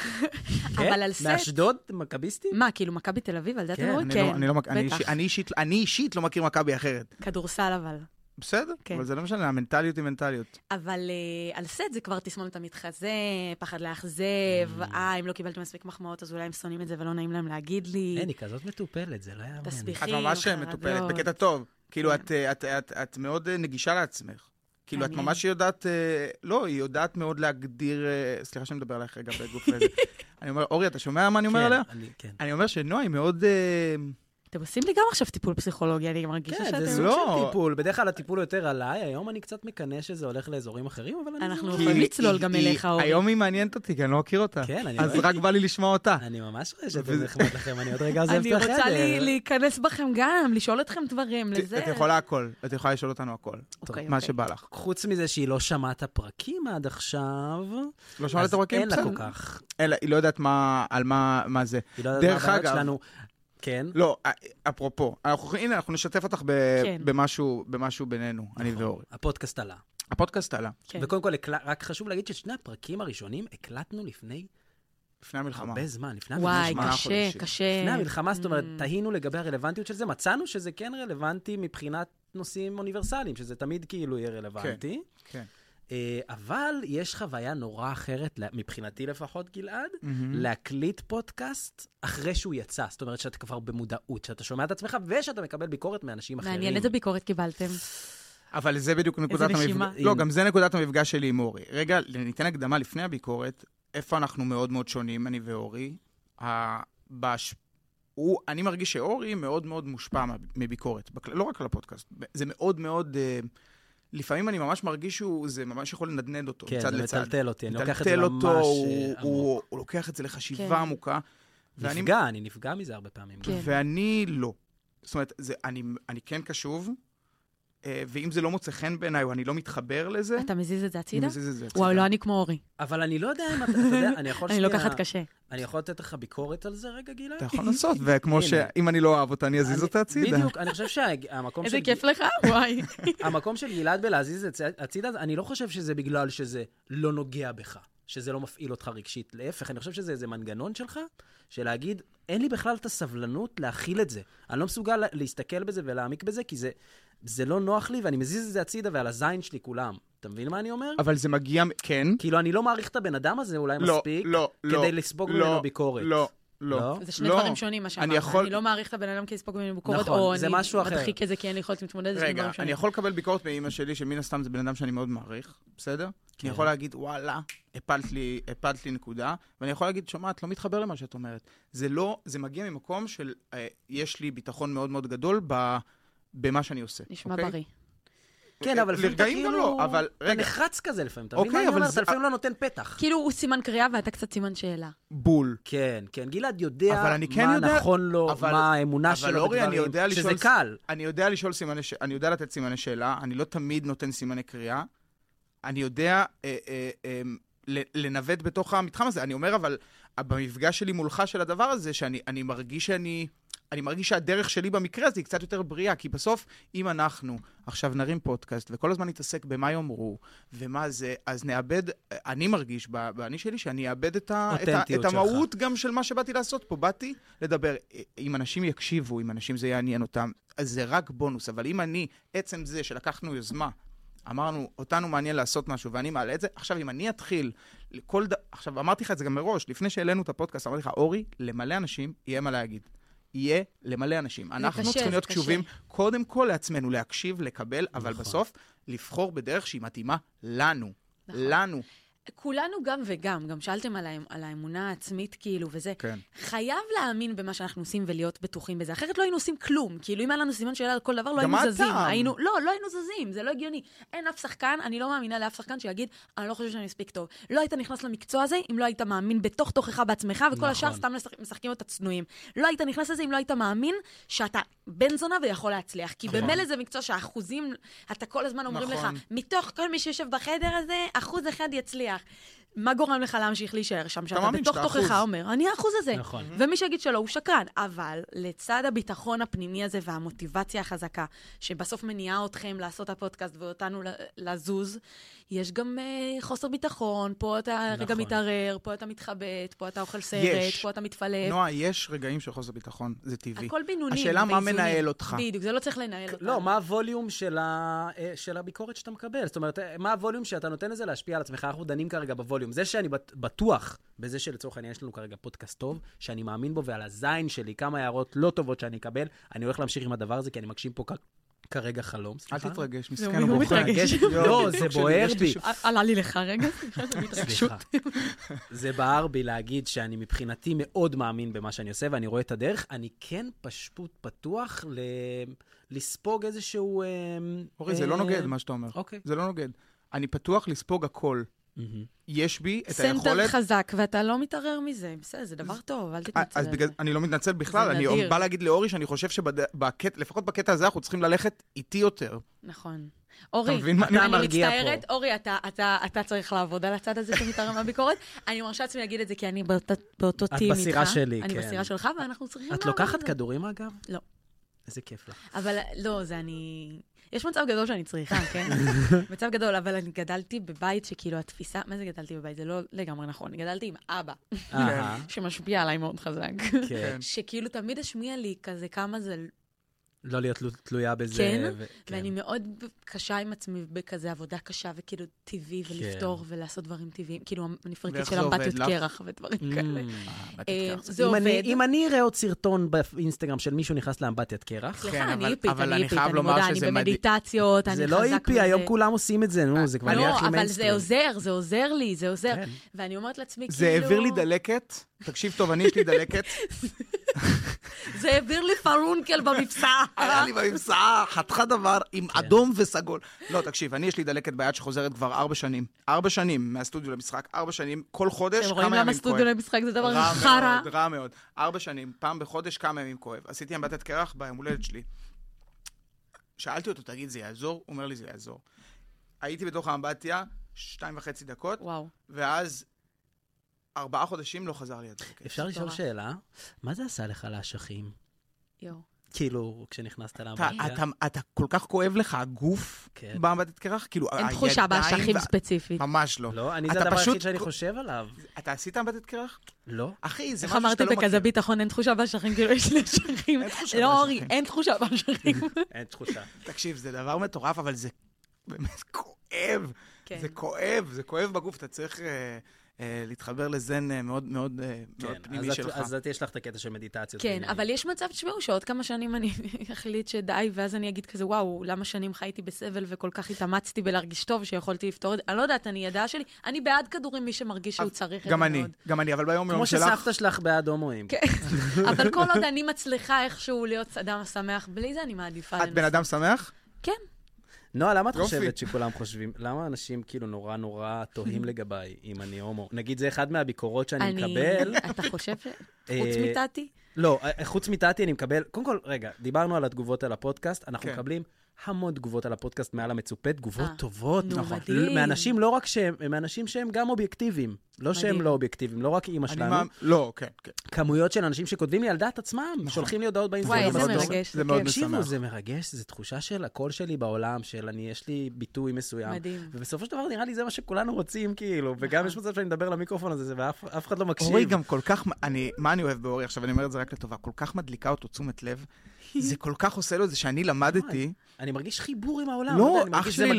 על סט... מאשדוד, מכביסטים? מה, כאילו מכבי תל אביב, על זה אתם רואים? כן, אני אישית לא מכיר מכבי אחרת. כדורסל אבל. בסדר, אבל זה לא משנה, המנטליות היא מנטליות. אבל על סט זה כבר תסמונת המתחזה, פחד לאכזב, אם לא קיבלתי מספיק מחמאות, אז אולי הם שונאים את זה ולא נעים להם להגיד לי. אין, היא כזאת מטופלת, זה לא יאמן. תסביכים, את ממש מטופלת, בקטע טוב. כאילו, את מאוד נגישה לעצמך. כאילו, את ממש יודעת, לא, היא יודעת מאוד להגדיר, סליחה שאני מדבר עליך רגע בגוף לזה. אני אומר, אורי, אתה שומע מה אני אומר עליה? כן. אני אומר שנועה היא מאוד... אתם עושים לי גם עכשיו טיפול פסיכולוגי, אני מרגישה שאתם... כן, זה סוג של טיפול. בדרך כלל הטיפול יותר עליי, היום אני קצת מקנה שזה הולך לאזורים אחרים, אבל אנחנו יכולים לצלול גם אליך, אורי. היום היא מעניינת אותי, כי אני לא מכיר אותה. כן, אני... אז רק בא לי לשמוע אותה. אני ממש רואה שאתם נחמד לכם, אני עוד רגע עוזב את החדר. אני רוצה להיכנס בכם גם, לשאול אתכם דברים, לזה. את יכולה הכל, את יכולה לשאול אותנו הכל. מה שבא לך. חוץ מזה שהיא לא שמעת הפרקים עד עכשיו, לא שמעת את הפרקים? אין לה כל כך. היא לא יודעת על מה זה. דרך אגב, כן. לא, אפרופו, הנה, אנחנו נשתף אותך במשהו בינינו, אני ואורי. הפודקאסט עלה. הפודקאסט עלה. וקודם כל, רק חשוב להגיד ששני הפרקים הראשונים הקלטנו לפני המלחמה. הרבה זמן, לפני המלחמה. וואי, קשה. לפני המלחמה, זאת אומרת, תהינו לגבי הרלוונטיות של זה, מצאנו שזה כן רלוונטי מבחינת נושאים אוניברסליים, שזה תמיד כאילו יהיה רלוונטי. כן. אבל יש חוויה נורא אחרת, מבחינתי לפחות, גלעד, להקליט פודקאסט אחרי שהוא יצא. זאת אומרת שאתה כבר במודעות, שאתה שומע את עצמך ושאתה מקבל ביקורת מאנשים אחרים. מעניין, איזה ביקורת קיבלתם? אבל זה בדיוק נקודת המפגש. לא, גם זה נקודת המפגש שלי עם אורי. רגע, ניתן הקדמה לפני הביקורת, איפה אנחנו מאוד מאוד שונים, אני ואורי. אני מרגיש שאורי מאוד מאוד מושפע מביקורת, לא רק על הפודקאסט. זה מאוד מאוד... לפעמים אני ממש מרגיש שזה ממש יכול לנדנד אותו, כן, מצד זה לצד. מטלטל אותי, אני לוקח את זה ממש הוא לוקח את זה לחשיבה עמוקה. אני נפגע מזה הרבה פעמים. ואני לא. זאת אומרת, אני כן קשוב, ואם זה לא מוצא חן בעיניי, או אני לא מתחבר לזה... אתה מזיז את זה הצידה? אני מזיז את זה הצידה. וואו, לא אני כמו אורי. אבל אני לא יודע אם אתה יודע, אני יכול אני לוקחת קשה. אני יכול לתת לך ביקורת על זה רגע, גילה? אתה יכול לעשות, וכמו שאם אני לא אוהב אותה, אני אזיז אותה הצידה. בדיוק, אני חושב שהמקום של... איזה כיף לך, וואי. המקום של גלעד בלהזיז את הצידה, אני לא חושב שזה בגלל שזה לא נוגע בך, שזה לא מפעיל אותך רגשית. להפך, אני חושב שזה איזה מנגנון שלך, של להגיד, אין לי בכלל את הסבלנות להכיל את זה. אני לא מסוגל להסתכל בזה ולהעמיק בזה, כי זה לא נוח לי, ואני מזיז את זה הצידה ועל הזין שלי כולם. אתה מבין מה אני אומר? אבל זה מגיע, כן. כאילו, אני לא מעריך את הבן אדם הזה אולי מספיק, כדי לספוג ממנו ביקורת. לא, לא. זה שני דברים שונים, מה שאמרת. אני לא מעריך את הבן אדם כי יספוג ממנו ביקורת, או אני מדחיק את זה כי אני יכולת להתמודד, זה שני דברים שונים. אני יכול לקבל ביקורת מאמא שלי, שמן הסתם זה בן אדם שאני מאוד מעריך, בסדר? אני יכול להגיד, וואלה, הפלת לי נקודה, ואני יכול להגיד, שומעת, לא מתחבר למה שאת אומרת. זה מגיע ממקום של, יש לי ביטחון מאוד מאוד גדול במה שאני עושה. נשמע בריא. כן, אבל לפעמים אתה כאילו, אתה נחרץ כזה לפעמים, אתה מבין מה אני אומר? אתה לפעמים לא נותן פתח. כאילו הוא סימן קריאה ואתה קצת סימן שאלה. בול. כן, כן, גלעד יודע מה נכון לו, מה האמונה שלו בדברים, שזה קל. אני יודע לתת סימני שאלה, אני לא תמיד נותן סימני קריאה, אני יודע לנווט בתוך המתחם הזה. אני אומר, אבל במפגש שלי מולך של הדבר הזה, שאני מרגיש אני מרגיש שהדרך שלי במקרה הזה היא קצת יותר בריאה, כי בסוף, אם אנחנו עכשיו נרים פודקאסט, וכל הזמן נתעסק במה יאמרו, ומה זה, אז נאבד, אני מרגיש, באני שלי, שאני אאבד את המהות גם של מה שבאתי לעשות פה. באתי לדבר, אם אנשים יקשיבו, אם אנשים זה יעניין אותם, אז זה רק בונוס, אבל אם אני, עצם זה שלקחנו יוזמה, אמרנו, אותנו מעניין לעשות משהו, ואני מעלה את זה, עכשיו אם אני אתחיל, עכשיו אמרתי לך את זה גם מראש, לפני שהעלינו את הפודקאסט, אמרתי לך, אורי, למלא אנשים, יהיה מה להגיד. יהיה למלא אנשים. אנחנו צריכים להיות קשובים קודם כל לעצמנו, להקשיב, לקבל, אבל בסוף לבחור בדרך שהיא מתאימה לנו. לנו. כולנו גם וגם, גם שאלתם על האמונה העצמית כאילו וזה. כן. חייב להאמין במה שאנחנו עושים ולהיות בטוחים בזה. אחרת לא היינו עושים כלום. כאילו אם היה לנו סימן שאלה על כל דבר, לא היינו זזים. לא היינו זזים, זה לא הגיוני. אין אף שחקן, אני לא מאמינה לאף שחקן שיגיד, אני לא חושב שאני מספיק טוב. לא היית נכנס למקצוע הזה אם לא היית מאמין בתוך תוכך בעצמך, וכל השאר סתם משחקים את הצנועים. לא היית נכנס לזה אם לא היית מאמין שאתה בן זונה ויכול להצליח. כי במילא זה מקצוע שהאחוזים, אתה כל הזמן אומרים לך, מתוך כל מי שיושב בחדר הזה, 1% יצליח. מה גורם לך להמשיך להישאר שם? שאתה בתוך תוכך אומר, אני האחוז הזה. נכון. ומי שיגיד שלא, הוא שקרן. אבל לצד הביטחון הפנימי הזה והמוטיבציה החזקה, שבסוף מניעה אתכם לעשות הפודקאסט ואותנו לזוז, יש גם חוסר ביטחון, פה אתה רגע מתערער, פה אתה מתחבט, פה אתה אוכל סרט, פה אתה מתפלט. נועה, יש רגעים של חוסר ביטחון, זה טבעי. הכל בינונים. השאלה מה מנהל אותך. בדיוק, זה לא צריך לנהל אותך. לא, מה הווליום של הביקורת שאתה מקבל? זאת אומרת, מה הווליום שאתה נותן לזה להשפיע על עצמך? אנחנו דנים כרגע בווליום. זה שאני בטוח בזה שלצורך העניין יש לנו כרגע פודקאסט טוב, שאני מאמין בו ועל הזין שלי, כמה הערות לא טובות שאני אקבל, אני הולך להמשיך עם הדבר הזה, כי אני מגשים פה כרגע חלום. אל תתרגש, מסכן הוא מתרגש. לא, זה בוער בי. עלה לי לך רגע, סליחה. זה בער בי להגיד שאני מבחינתי מאוד מאמין במה שאני עושה, ואני רואה את הדרך. אני כן פשוט פתוח לספוג איזשהו... אורי, זה לא נוגד מה שאתה אומר. זה לא נוגד. אני פתוח לספוג הכל. יש בי את היכולת... סנטר חזק, ואתה לא מתערער מזה. בסדר, זה דבר טוב, אל תתנצל. אז אני לא מתנצל בכלל, אני בא להגיד לאורי שאני חושב שלפחות בקטע הזה אנחנו צריכים ללכת איטי יותר. נכון. אורי, אני מצטערת, אורי, אתה צריך לעבוד על הצד הזה שמתערער מהביקורת. אני מרשה לעצמי להגיד את זה, כי אני באותו טים איתך. את בסירה שלי, כן. אני בסירה שלך, ואנחנו צריכים... את לוקחת כדורים, אגב? לא. איזה כיף לך. אבל לא, זה אני... יש מצב גדול שאני צריכה, כן? מצב גדול, אבל אני גדלתי בבית שכאילו התפיסה... מה זה גדלתי בבית? זה לא לגמרי נכון. אני גדלתי עם אבא, שמשפיע עליי מאוד חזק. שכאילו תמיד השמיע לי כזה כמה זה... לא להיות תלויה בזה. כן, ואני מאוד קשה עם עצמי בכזה עבודה קשה, וכאילו טבעי, ולפתור ולעשות דברים טבעיים. כאילו, אני פרקית של אמבטיות קרח ודברים כאלה. זה עובד. אם אני אראה עוד סרטון באינסטגרם של מישהו נכנס לאמבטיית קרח... סליחה, אני איפית, אני במדיטציות, אני חזק זה בזה. לא איפי, היום כולם עושים את זה, נו, זה כבר נהיה הכי מיינסטרים. אבל זה עוזר, זה עוזר לי, זה עוזר. ואני אומרת לעצמי, כאילו... זה העביר לי דלקת, תקשיב טוב, אני יש לי דלקת. זה העביר לי פרונקל במבצע. היה לי במבצע, חתך דבר עם אדום וסגול. לא, תקשיב, אני יש לי דלקת ביד שחוזרת כבר 4 שנים. 4 שנים מהסטודיו למשחק, 4 שנים, כל חודש, כמה ימים כואב. אתם רואים למה סטודיו למשחק זה דבר חרא? רע מאוד. 4 שנים, פעם בחודש, כמה ימים כואב. עשיתי אמבטיית קרח ביום הולדת שלי. שאלתי אותו, תגיד, זה יעזור? הוא אומר לי, זה יעזור. הייתי בתוך האמבטיה 2.5 דקות, ואז 4 חודשים לא חזר לי הדלקת. אפשר לשאול שאלה? מה זה עשה לך לאשכים? כאילו, כשנכנסת לאמבטיה. אתה כל כך כואב לך הגוף באמבטיית קרח? אין תחושה באשכים ספציפית. ממש לא. לא, אני זה הדבר היחיד שאני חושב עליו. אתה עשית אמבטיית קרח? לא. אחי, זה איך משהו שאתה לא מכיר. אמרתי בכזה ביטחון, אין תחושה באשכים, כאילו יש לי אשכים. לא, אורי, אין תחושה באשכים. אין תחושה. תקשיב, זה דבר מטורף, אבל זה באמת כואב. זה כואב בגוף, אתה צריך... להתחבר לזן מאוד מאוד פנימי שלך. אז יש לך את הקטע של מדיטציות. כן, אבל יש מצב תשמעו שעוד כמה שנים אני אחליט שדי, ואז אני אגיד כזה, וואו, למה שנים חייתי בסבל וכל כך התאמצתי בלהרגיש טוב שיכולתי לפתור את זה. אני לא יודעת, אני ידעה שלי, אני בעד כדורים מי שמרגיש שהוא צריך את זה מאוד. גם אני, אבל ביום יום שלך... כמו שסבתא שלך בעד הומואים. כן, אבל כל עוד אני מצליחה איכשהו להיות אדם שמח, בלי זה אני מעדיפה את בן אדם שמח? כן. נועה, למה את חושבת שכולם חושבים, למה אנשים כאילו נורא תוהים לגביי אם אני הומו? נגיד, זה אחד מהביקורות שאני מקבל. אתה חושב חוץ מטאטי? לא, חוץ מטאטי אני מקבל, קודם כל, רגע, דיברנו על התגובות על הפודקאסט, אנחנו מקבלים המון תגובות על הפודקאסט מעל המצופה, תגובות טובות, מאנשים לא רק שהם, מאנשים שהם גם אובייקטיביים, לא שהם לא אובייקטיביים, לא רק אימא שלנו. לא, כן. כמויות של אנשים שכותבים לי על דעת עצמם, שולחים לי הודעות באינסטגרם. וואי, זה מרגש. זה מאוד תקשיבו, משמח. זה מרגש, זה תחושה של הקול שלי בעולם, של יש לי ביטוי מסוים. מדהים. ובסופו של דבר נראה לי זה מה שכולנו רוצים, כאילו, וגם יש מצב שאני מדבר למיקרופון הזה, ואף אחד לא מקשיב. אורי גם כל כך, מה אני אוהב באורי? עכשיו אני אומר את זה רק לטובה, כל כך מדליקה אותו תשומת לב, זה כל כך עושה לו את זה שאני למדתי. אני מרגיש חיבור עם העולם. לא, אח שלי,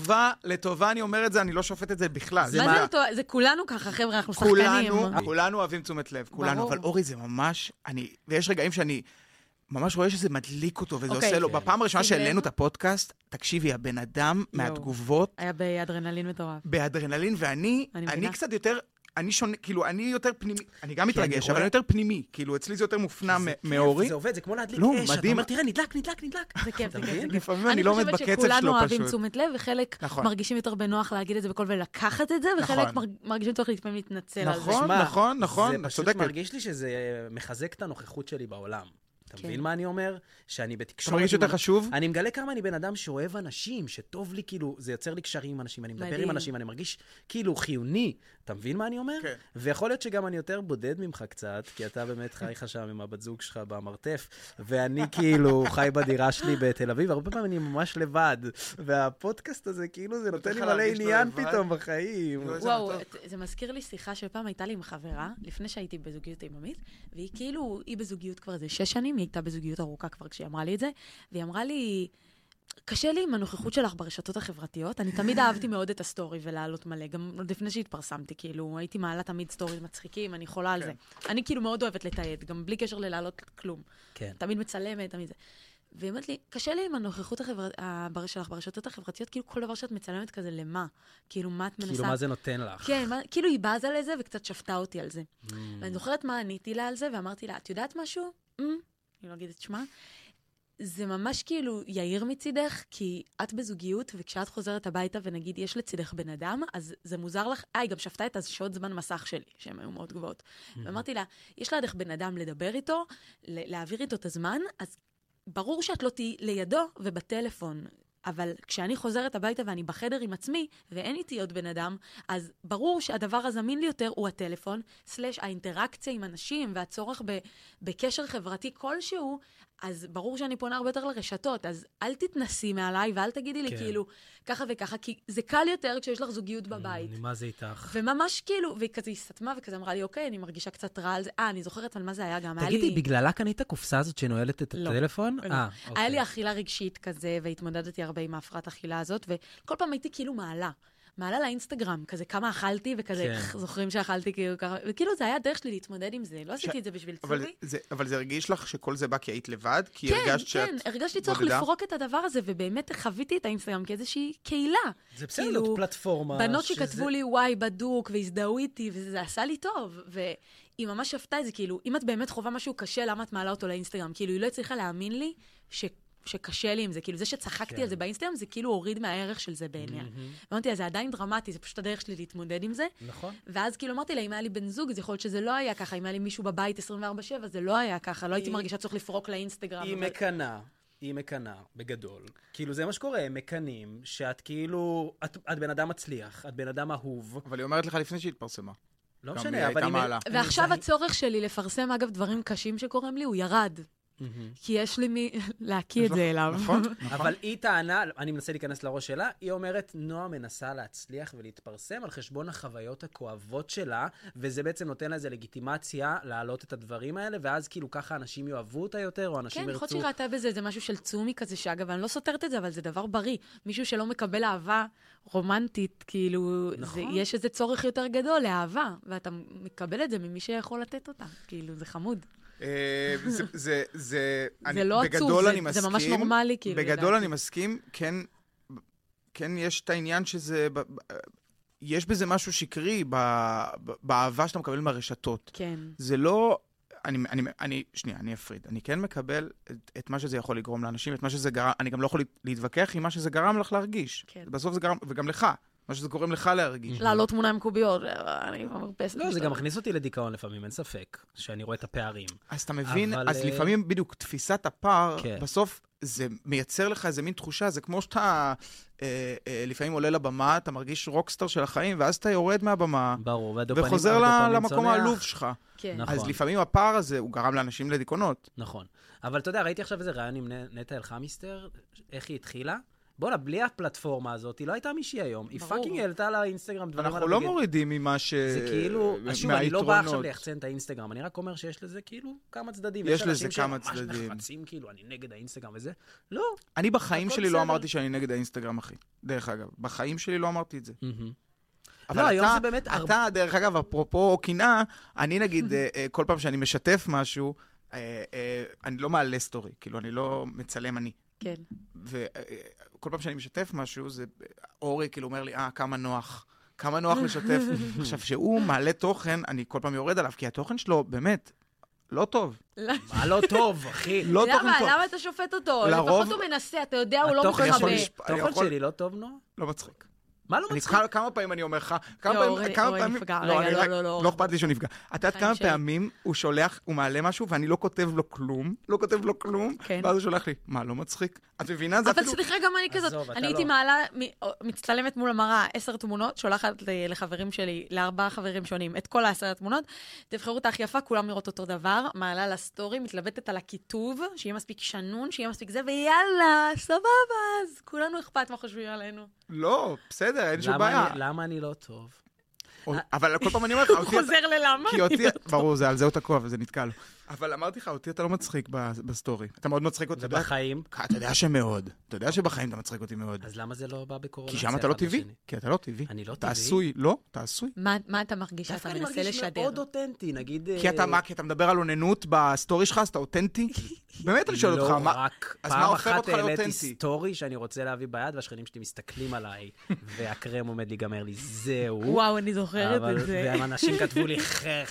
לטובה אני אומר את זה, אני לא שופט את זה בכלל. זה כולנו ככה, חבר'ה, אנחנו שחקנים. כולנו אוהבים תשומת לב, כולנו, אבל אורי זה ממש, ויש רגעים שאני ממש רואה שזה מדליק אותו, וזה עושה לו, בפעם הראשונה שהעלינו את הפודקאסט, תקשיבי, הבן אדם מהתגובות... היה באדרנלין מטורף. באדרנלין, ואני קצת יותר... אני שונה, כאילו, אני יותר פנימי, אני גם מתרגש, אבל אני יותר פנימי, כאילו, אצלי זה יותר מופנע מאורי. זה עובד, זה כמו להדליק אש, אתה אומר, תראה, נדלק. זה כיף, זה כיף. לפעמים אני לא עומד בקצב שלו פשוט. אני חושבת שכולנו אוהבים תשומת לב, וחלק מרגישים יותר בנוח להגיד את זה בקול ולקחת את זה, וחלק מרגישים יותר לפעמים להתנצל על זה. נכון, זה פשוט מרגיש לי שזה מחזק את הנוכחות שלי בעולם. אתה מבין מה אני אומר? שאני בתקשורת... אתה מרגיש יותר חשוב? אני מגלה כמה אני בן אדם שאוהב אנשים, שטוב לי, כאילו, זה יוצר לי קשרים עם אנשים, אני מדבר עם אנשים, אני מרגיש כאילו חיוני. אתה מבין מה אני אומר? כן. ויכול להיות שגם אני יותר בודד ממך קצת, כי אתה באמת חי לך שם עם הבת זוג שלך במרתף, ואני כאילו חי בדירה שלי בתל אביב, הרבה פעמים אני ממש לבד, והפודקאסט הזה כאילו זה נותן לי מלא עניין פתאום בחיים. וואו, זה מזכיר לי שיחה שפעם הייתה לי עם חברה, לפני שהייתי בזוגיות עם עמית, והיא כאילו, היא בזוגיות כבר איזה 6 שנים, היא הייתה בזוגיות ארוכה כבר כשהיא אמרה לי את זה, והיא אמרה לי, קשה לי עם הנוכחות שלך ברשתות החברתיות, אני תמיד אהבתי מאוד את הסטורי ולעלות מלא, גם לפני שהתפרסמתי, כאילו, הייתי מעלה תמיד סטורי מצחיקים, אני חולה על זה. אני כאילו מאוד אוהבת לתעד, גם בלי קשר ללעלות כלום. תמיד מצלמת, תמיד זה. והיא אמרת לי, קשה לי עם הנוכחות שלך ברשתות החברתיות, כאילו כל דבר שאת מצלמת כזה, למה? כאילו, מה את מנסה? כאילו, מה זה נותן לך? כן, כאילו היא בזה לזה וקצת שפטה אותי על זה. ואני זוכרת מה עניתי לה על זה, ואמרתי לה, את יודעת משהו? אני לא אגיד את שמה. זה ממש כאילו יאיר מצידך, כי את בזוגיות, וכשאת חוזרת הביתה ונגיד, יש לצידך בן אדם, אז זה מוזר לך, היא גם שפטה את השעות זמן מסך שלי, שהן היו מאוד גבוהות. ואמרתי לה, יש לידך בן אדם לדבר איתו, להעביר איתו את הזמן, אז ברור שאת לא תהי לידו ובטלפון, אבל כשאני חוזרת הביתה ואני בחדר עם עצמי, ואין איתי עוד בן אדם, אז ברור שהדבר הזמין לי יותר הוא הטלפון, סלש האינטראקציה עם אנשים, והצורך בקשר חברתי כלשהו, אז ברור שאני פונה הרבה יותר לרשתות, אז אל תתנסי מעליי, ואל תגידי לי כאילו, ככה וככה, כי זה קל יותר כשיש לך זוגיות בבית. מה זה איתך? וממש כאילו, והיא כזה הסתתמה, וכזה אמרה לי, אוקיי, אני מרגישה קצת רע על זה. אני זוכרת על מה זה היה גם. תגידי, בגללה קנית הקופסה הזאת שנועלת את הטלפון? היה לי אכילה רגשית כזה, והתמודדתי הרבה עם ההפרעת אכילה הזאת, וכל פעם הייתי כאילו מעלה לאינסטגרם, כזה כמה אכלתי, וכזה זוכרים שאכלתי כאילו ככה, וכאילו זה היה הדרך שלי להתמודד עם זה, לא עשיתי את זה בשביל צורי. אבל זה הרגיש לך שכל זה בא כי היית לבד? כי הרגשת שאת כן, הרגשתי צורך לפרוק את הדבר הזה, ובאמת חוויתי את האינסטגרם כאיזושהי קהילה. זה בסדר, זאת פלטפורמה. בנות שכתבו לי וואי בדוק, והזדהו איתי, וזה עשה לי טוב, והיא ממש שפתה את זה, כאילו, אם את באמת חובה משהו קשה, למה את מעלה אותו לאינסטגרם? כאילו, היא לא הצליחה להאמין לי שקשה לי עם זה, כאילו זה שצחקתי על זה באינסטגרם, זה כאילו הוריד מהערך של זה בעיניה. ואמרתי, זה עדיין דרמטי, זה פשוט הדרך שלי להתמודד עם זה. נכון. ואז כאילו אמרתי לה, אם היה לי בן זוג, אז יכול להיות שזה לא היה ככה, אם היה לי מישהו בבית 24/7, זה לא היה ככה, לא הייתי מרגישה צריך לפרוק לאינסטגרם. היא מקנה, בגדול. כאילו זה מה שקורה, הם מקנים שאת כאילו, את בן אדם מצליח, את בן אדם אהוב. אבל היא אומרת לך לפני שהתפרסמה. לא משנה, אבל ועכשיו הצורך שלי לפרסם, אגב, דברים קשים שקוראים לי, הוא ירד. כי יש לי מי להקיא את זה אליו. נכון. אבל היא טענה, אני מנסה להיכנס לראש שלה, היא אומרת, נועה מנסה להצליח ולהתפרסם על חשבון החוויות הכואבות שלה, וזה בעצם נותן לה איזו לגיטימציה להעלות את הדברים האלה, ואז כאילו ככה אנשים יאהבו אותה יותר, או אנשים כן, ירצו... יכול להיות שראתה בזה, זה משהו של צומי כזה, שאגב, אני לא סותרת את זה, אבל זה דבר בריא. מישהו שלא מקבל אהבה רומנטית, כאילו, יש איזה צורך יותר גדול לאהבה, ואתה מקבל את זה ממי שיכול לתת אותה. כאילו, זה חמוד. זה לא עצוב, זה ממש נורמלי, כאילו. בגדול אני מסכים, כן יש את העניין שזה, יש בזה משהו שקרי באהבה שאתה מקבל מהרשתות. כן. זה לא, אני אפריד. אני כן מקבל את מה שזה יכול לגרום לאנשים, את מה שזה גרם, אני גם לא יכול להתווכח עם מה שזה גרם לך להרגיש. כן. בסוף זה גרם, וגם לך. מה שזה גורם לך להרגיש. לעלות תמונה עם קוביות, אני מרפסת. לא, זה גם מכניס אותי לדיכאון לפעמים, אין ספק, שאני רואה את הפערים. אז אתה מבין, אז לפעמים בדיוק תפיסת הפער, כן. בסוף זה מייצר לך איזה מין תחושה, זה כמו שאתה לפעמים עולה לבמה, אתה מרגיש רוקסטר של החיים, ואז אתה יורד מהבמה, ברור, וחוזר למקום העלוב שלך. כן. נכון. אז לפעמים הפער הזה, הוא גרם לאנשים לדיכאונות. נכון. אבל אתה יודע, ראיתי עכשיו איזה רעיון עם נטע אלחמיסטר, איך היא התחילה. בוא'נה, בלי הפלטפורמה הזאת, היא לא הייתה מישהי היום. היא פאקינג העלתה לאינסטגרם דברים על אנחנו לא מורידים ממה ש... זה כאילו, שוב, אני לא בא עכשיו ליחצן את האינסטגרם, אני רק אומר שיש לזה כאילו כמה צדדים. יש לזה כמה ממש צדדים. נחרצים, כאילו, אני נגד האינסטגרם וזה. לא. אני בחיים הכל שלי בסדר. לא אמרתי שאני נגד האינסטגרם, אחי. דרך אגב, בחיים שלי לא אמרתי את זה. לא, היום זה באמת... אתה, דרך אגב, אפרופו קינה, אני נגיד, כל פעם שאני משתף משהו, אני לא מעלה סטורי, כאילו, אני לא מצלם אני. כן. וכל פעם שאני משתף משהו, זה אורי כאילו אומר לי, כמה נוח לשתף. עכשיו, שהוא מעלה תוכן, אני כל פעם יורד עליו, כי התוכן שלו באמת לא טוב. מה לא טוב, אחי? לא תוכן טוב. למה אתה שופט אותו? לרוב- לפחות הוא מנסה, אתה יודע, הוא לא מתחבא. התוכן שלי לא טוב, נועה? לא מצחיק. מה לא אני מצחיק? צריכה, כמה פעמים אני אומר לך, כמה אורי פעמים... נפגע. לא, רגע, אני רק- לא. לא אכפת לי שהוא נפגע. אתה יודעת כמה חיים שלי. פעמים הוא שולח, הוא מעלה משהו, ואני לא כותב לו כלום, כן. ואז הוא שולח לי, מה, לא מצחיק? את מבינה? זה אבל אפילו... סליחה, גם אני כזאת. עזוב, אתה אני הייתי לא. מעלה, מצטלמת מול המראה 10 תמונות, שולחת לחברים שלי, ל4 חברים שונים, את כל 10 התמונות, תבחרו את הכי יפה, כולם נראות אותו דבר, מעלה לסטורי, מתלבטת על הכיתוב, שיהיה מספיק שנון, שיהיה מספיק זה, ויאללה, סבבה, אז כולנו אכפת מה חושבים עלינו. לא, בסדר, אין שום בעיה. למה אני לא טוב? אבל כל פעם אני אומר לך, הוא אותי... חוזר ללמה. כי אותי... ברור, זה על זה הוא תקוע וזה נתקע לו. אבל אמרתי לך, אותי אתה לא מצחיק בסטורי. אתה מאוד מצחיק אותי. ובחיים? אתה יודע שמאוד. אתה יודע שבחיים אתה מצחיק אותי מאוד. אז למה זה לא בא בקורלציה? כי שם אתה לא טבעי. כי אתה לא טבעי. אני לא אתה טבעי? עשוי. לא, אתה עשוי. מה אתה מרגיש שאתה דווקא אני מנסה מרגיש לשדר? מאוד אותנטי, נגיד... כי אתה מה? כי אתה מדבר על אוננות בסטורי שלך, אז אתה אותנטי? באמת אני שואל אותך, לא מה... רק אז מה פעם הופך אחת אותך העליתי לאותנטי? סטורי שאני רוצה להביא ביד, והשכנים שלי מסתכלים עליי, והקרם עומד להיגמר לי, זהו. וואו, אני זוכרת את זה. ואנשים כתבו לי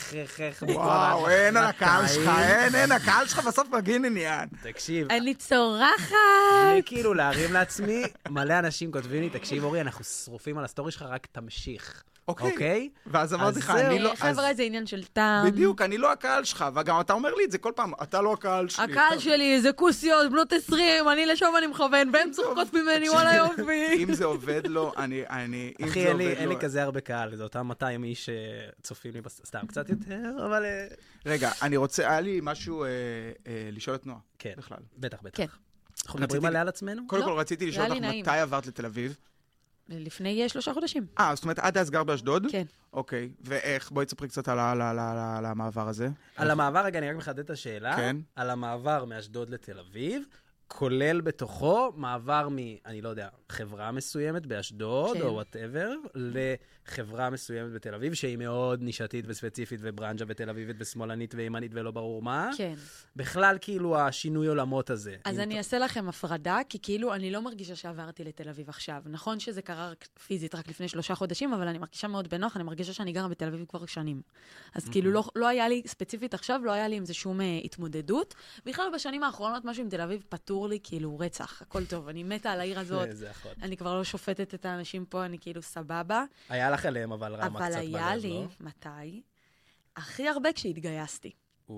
חך. וואו, אין על הקהל שלך, אין, הקהל שלך בסוף מגין עניין. תקשיב, אני צורחת. בלי כאילו להרים לעצמי, מלא אנשים כותבים לי, תקשיב אורי, אנחנו שרופים על הסטורי שלך, רק תמשיך. אוקיי? ואז אמרתי לך, אז אני זהו, לא... חבר'ה, זה עניין של טעם. בדיוק, אני לא הקהל שלך, וגם אתה אומר לי את זה כל פעם, אתה לא הקהל שלי. הקהל שלי זה כוסיות, בנות 20, אני לשם אני מכוון, והן צוחקות ממני, וואלה יופי. אם זה עובד לו, אני... אם אחי, זה עובד אין לי לו- כזה הרבה קהל, זה אותם 200 איש שצופים לי, סתם קצת יותר, אבל... רגע, אני רוצה, היה לי משהו לשאול את נועה. כן, בכלל. בטח. כן. אנחנו מדברים עליה על עצמנו? קודם לא, כל רציתי לשאול היה אותך לי נעים. מתי עברת לתל אביב. לפני 3 חודשים. זאת אומרת, עד אז גר באשדוד? כן. אוקיי, ואיך? בואי תספרי קצת על המעבר הזה. על המעבר, רגע, אני רק מחדד את השאלה. כן. על המעבר מאשדוד לתל אביב, כולל בתוכו מעבר אני לא יודע, חברה מסוימת באשדוד, כן. או וואטאבר, לחברה מסוימת בתל אביב, שהיא מאוד נישתית וספציפית, וברנג'ה ותל אביבית ושמאלנית וימנית ולא ברור מה. כן. בכלל, כאילו, השינוי עולמות הזה. אז אני אעשה לכם הפרדה, כי כאילו אני לא מרגישה שעברתי לתל אביב עכשיו. נכון שזה קרה פיזית רק לפני 3 חודשים, אבל אני מרגישה מאוד בנוח, אני מרגישה שאני גרה בתל אביב כבר שנים. אז כאילו לא היה לי, ספציפית עכשיו, לא היה לי עם זה שום התמודדות. בכלל בשנים האחרונות, משהו עם תל אביב פתור לי, כאילו רצח, הכל טוב. אני מתה על העיר הזאת. זה אחות. אני כבר לא שופטת את האנשים פה, אני כאילו סבבה. היה לך עליהם, אבל רמה קצת אבל בלב, היה לא? לי, מתי? הכי הרבה כשהתגייסתי.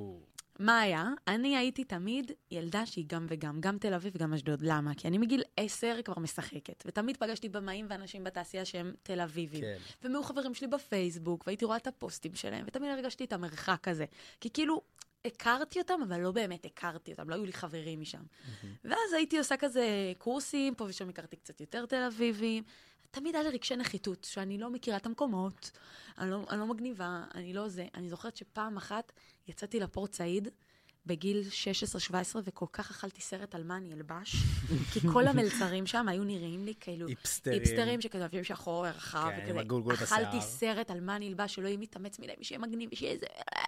מה היה? אני הייתי תמיד ילדה שהיא גם וגם, גם תל אביב וגם אשדוד. למה? כי אני מגיל 10 כבר משחקת, ותמיד פגשתי במאים ואנשים בתעשייה שהם תל אביבים. כן. ומאו חברים שלי בפייסבוק, והייתי רואה את הפוסטים שלהם, ותמיד הרגשתי את המרחק הזה. כי כאילו, הכרתי אותם, אבל לא באמת הכרתי אותם, לא היו לי חברים משם. ואז הייתי עושה כזה קורסים, פה ושם הכרתי קצת יותר תל אביבים. תמיד היה לי רגשי נחיתות, שאני לא מכירה את המקומות, אני לא מגניבה, אני לא זה. אני זוכרת שפעם אחת יצאתי לפורט סעיד, בגיל 16-17, וכל כך אכלתי סרט על מה אני אלבש, כי כל המלצרים שם היו נראים לי כאילו... היפסטרים שכזה אוהבים שחור ורחב, כן, עם הגולגול בשיער. אכלתי סרט על מה אני אלבש, שלא יהיה מתאמץ מדי, ושיהיה מגניב, ושיהיה איזה...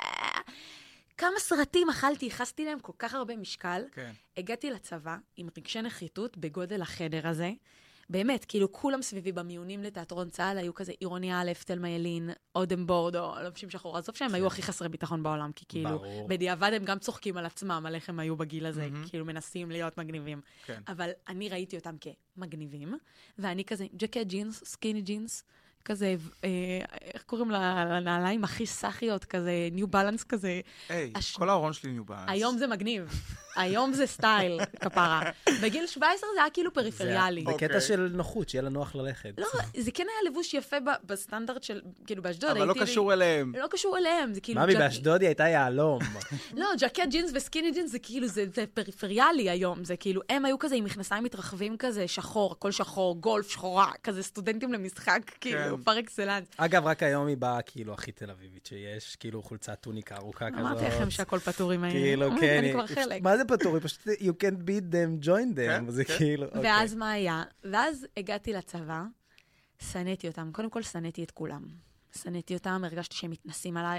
כמה סרטים אכלתי, ייחסתי להם כל כך הרבה משקל. כן. הגעתי לצבא עם רגשי נחיתות בגודל החדר הזה. באמת, כאילו כולם סביבי במיונים לתיאטרון צה"ל, היו כזה עירוני א', תלמה ילין, אודם בורד, או לובשים שחור. עזוב שהם היו הכי חסרי ביטחון בעולם, כי כאילו, בדיעבד הם גם צוחקים על עצמם, על איך הם היו בגיל הזה, כאילו מנסים להיות מגניבים. כן. אבל אני ראיתי אותם כמגניבים, ואני כזה, ג'קט ג'ינס, סקיני ג'ינס, כזה, איך קוראים לנעליים הכי סחיות, כזה, ניו בלנס כזה. היי, כל האורון שלי ניו בלנס. היום זה מגניב. היום זה סטייל, כפרה. בגיל 17 זה היה כאילו פריפריאלי. זה קטע של נוחות, שיהיה לנו נוח ללכת. לא, זה כן היה לבוש יפה בסטנדרט של, כאילו, באשדוד. אבל לא קשור אליהם. לא קשור אליהם, זה כאילו... ממי, באשדוד היא הייתה יעלום. לא, ג'קט ג'ינס וסקיני ג'ינס זה כאילו, זה פריפריאלי היום. זה כאילו, הם היו כזה עם מכנסיים מתרחבים כזה, שחור, הכל שחור, גולף, שחורה, כזה סטודנטים למשחק, כאילו, פר אקסלנס. אגב, רק היום היא באה כאילו הכי תל אביבית שיש, כאילו חולצת טוניקה ארוכה כזאת. אמרתי לכם שהכל פטור עם העניין. כאילו, כן. אני כבר חלק. מה זה פטור? פשוט, you can't beat them, join them. זה כאילו, אוקיי. ואז מה היה? ואז הגעתי לצבא, שנאתי אותם. קודם כל, שנאתי את כולם. שנאתי אותם, הרגשתי שהם מתנסים עליי,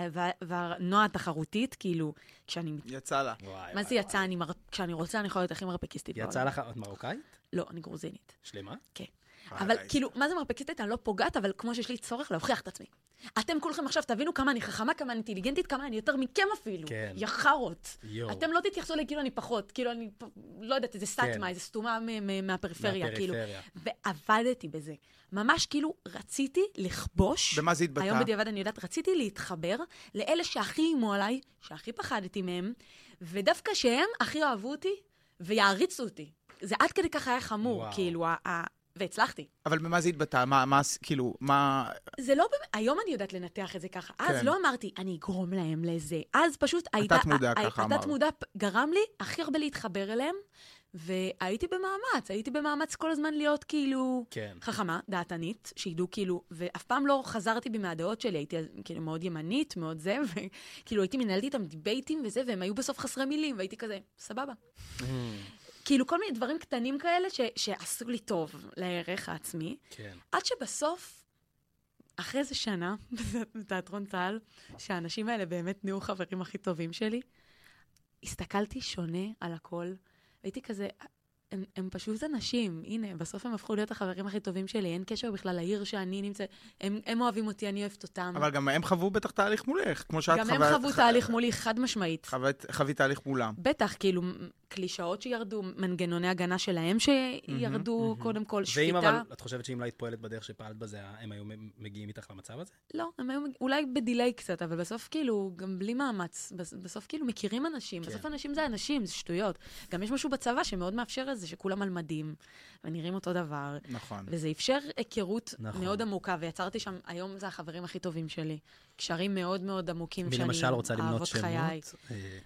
והנועה התחרותית, כאילו, כשאני... יצא לה. מה זה יצא? כשאני רוצה, אני יכולה להיות הכי מרפקיסטית. יצא לך, את מרוקאית? לא, אני גרוזינית. שלמה? כן. אבל כאילו, מה זה מרפקיסטית? אני לא פוגעת, אבל כמו שיש לי צורך להוכיח את עצמי. אתם כולכם עכשיו תבינו כמה אני חכמה, כמה אני אינטליגנטית, כמה אני יותר מכם אפילו. כן. יחרות. יו. אתם לא תתייחסו לי כאילו אני פחות, כאילו אני, לא יודעת, איזה סטמה, איזה סתומה מהפריפריה, כאילו. ועבדתי בזה. ממש כאילו רציתי לכבוש. במה זה התבטא? היום בדיעבד אני יודעת, רציתי להתחבר לאלה שהכי אימו עליי, שהכי פחדתי מהם, ודווקא שהם הכי אוהבו אותי ויעריצו אותי. זה עד כדי כך היה חמור, כאילו, והצלחתי. אבל במה זה התבטא? מה, כאילו, מה... זה לא באמת, היום אני יודעת לנתח את זה ככה. אז לא אמרתי, אני אגרום להם לזה. אז פשוט הייתה... התת מודע ככה אמר. התת מודע גרם לי הכי הרבה להתחבר אליהם, והייתי במאמץ כל הזמן להיות כאילו חכמה, דעתנית, שידעו כאילו, ואף פעם לא חזרתי בי מהדעות שלי, הייתי כאילו מאוד ימנית, מאוד זה, וכאילו הייתי מנהלתי איתם דיבייטים וזה, והם היו בסוף חסרי מילים, והייתי כזה, סבבה. כאילו כל מיני דברים קטנים כאלה שעשו לי טוב לערך העצמי, עד שבסוף, אחרי איזה שנה, בתיאטרון צה"ל, שהאנשים האלה באמת נהיו חברים הכי טובים שלי, הסתכלתי שונה על הכל, והייתי כזה, הם פשוט אנשים, הנה, בסוף הם הפכו להיות החברים הכי טובים שלי, אין קשר בכלל לעיר שאני נמצא, הם אוהבים אותי, אני אוהבת אותם. אבל גם הם חוו בטח תהליך מולך, כמו שאת גם הם חוו תהליך מולי חד משמעית. חווי תהליך מולם. בטח, כאילו, קלישאות שירדו, מנגנוני הגנה שלהם שירדו, קודם כל, שפיטה. ואם אבל, את חושבת שאם לא היית פועלת בדרך שפעלת בזה, הם היו מגיעים איתך למצב הזה? לא, הם היו אולי בדילי קצת, אבל בסוף כאילו, גם בלי מאמץ, בסוף כאילו מכירים אנשים, בסוף אנשים זה אנשים, זה שטויות. גם יש משהו בצבא שמאוד מאפשר את זה, שכולם על מדים, ונראים אותו דבר. נכון. וזה אפשר היכרות מאוד עמוקה, ויצרתי שם, היום זה החברים הכי טובים שלי. קשרים מאוד מאוד עמוקים שאני למשל רוצה למנות שמות.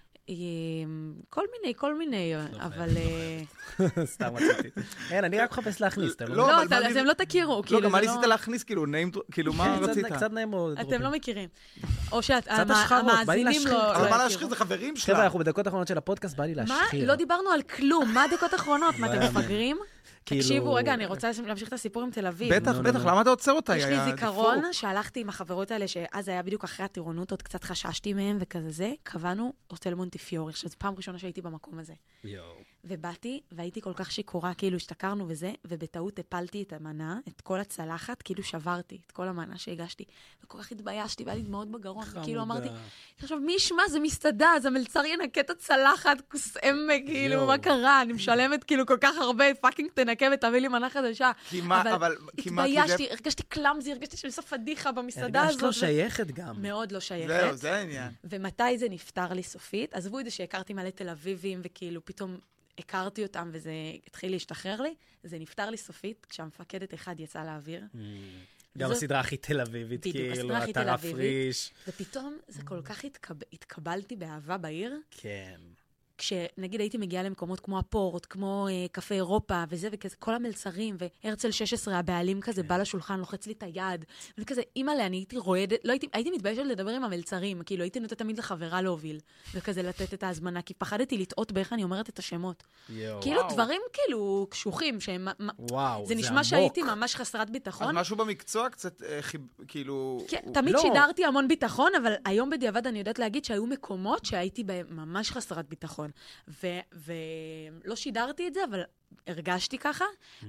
כל מיני, אבל... סתם רציתי. אין, אני רק מחפש להכניס. לא, אז הם לא תכירו. לא, גם מה ניסית להכניס, כאילו, מה רצית? קצת נאמו. אתם לא מכירים. או שהמאזינים לא... אבל מה להשחיר? זה חברים שלה. חבר'ה, אנחנו בדקות האחרונות של הפודקאסט, בא לי להשחיר. מה? לא דיברנו על כלום. מה הדקות האחרונות? מה, אתם מפגרים? תקשיבו, רגע, אני רוצה להמשיך את הסיפור עם תל אביב. בטח, למה אתה עוצר אותה? יש לי זיכרון שהלכתי עם החברות האלה, שאז היה בדיוק אחרי הטירונות, עוד קצת חששתי מהם וכזה זה, קבענו הוטל מונטיפיורי, שזו פעם ראשונה שהייתי במקום הזה. ובאתי, והייתי כל כך שיכורה, כאילו השתכרנו וזה, ובטעות הפלתי את המנה, את כל הצלחת, כאילו שברתי את כל המנה שהגשתי, וכל כך התביישתי, והיה לי דמעות בגרון, כאילו אמרתי, עכשיו מי ישמע, זה מסתדה, אז המלצר ינקה את הצלחת, כוס עמק, כאילו, מה קרה? אני משלמת כאילו כל כך הרבה, פאקינג תנקה ותביא לי מנה חדשה. אבל התביישתי, הרגשתי קלאמזי, הרגשתי שאני עושה פדיחה במסעדה הזאת. הרגשת לא שייכת גם. מאוד לא שייכת. זהו, זה העניין. ומתי זה נפטר לי סופית? עזבו את זה שהכרתי מלא תל אביבים, וכאילו פתאום הכרתי אותם וזה התחיל להשתחרר לי, זה נפטר לי סופית כשהמפקדת אחד יצא לאוויר. גם הסדרה הכי תל אביבית, כאילו, אתה מפריש. ופתאום זה כל כך התקבלתי באהבה בעיר. כן. כשנגיד הייתי מגיעה למקומות כמו הפורט, כמו קפה אירופה וזה וכזה, כל המלצרים, והרצל 16, הבעלים כזה בא לשולחן, לוחץ לי את היד, ואני כזה, אימא'לה, אני הייתי רועדת, לא הייתי מתביישת לדבר עם המלצרים, כאילו הייתי נותנת תמיד לחברה להוביל, וכזה לתת את ההזמנה, כי פחדתי לטעות באיך אני אומרת את השמות. כאילו דברים כאילו קשוחים, שהם... וואו, זה נשמע שהייתי ממש חסרת ביטחון. אז משהו במקצוע קצת, כאילו... כן, תמיד שידרתי המון ביטחון, אבל היום בדיעבד אני יודעת להגיד שהיו מקומות שהייתי בהם ממש חסרת ביטחון. ולא שידרתי את זה, אבל הרגשתי ככה,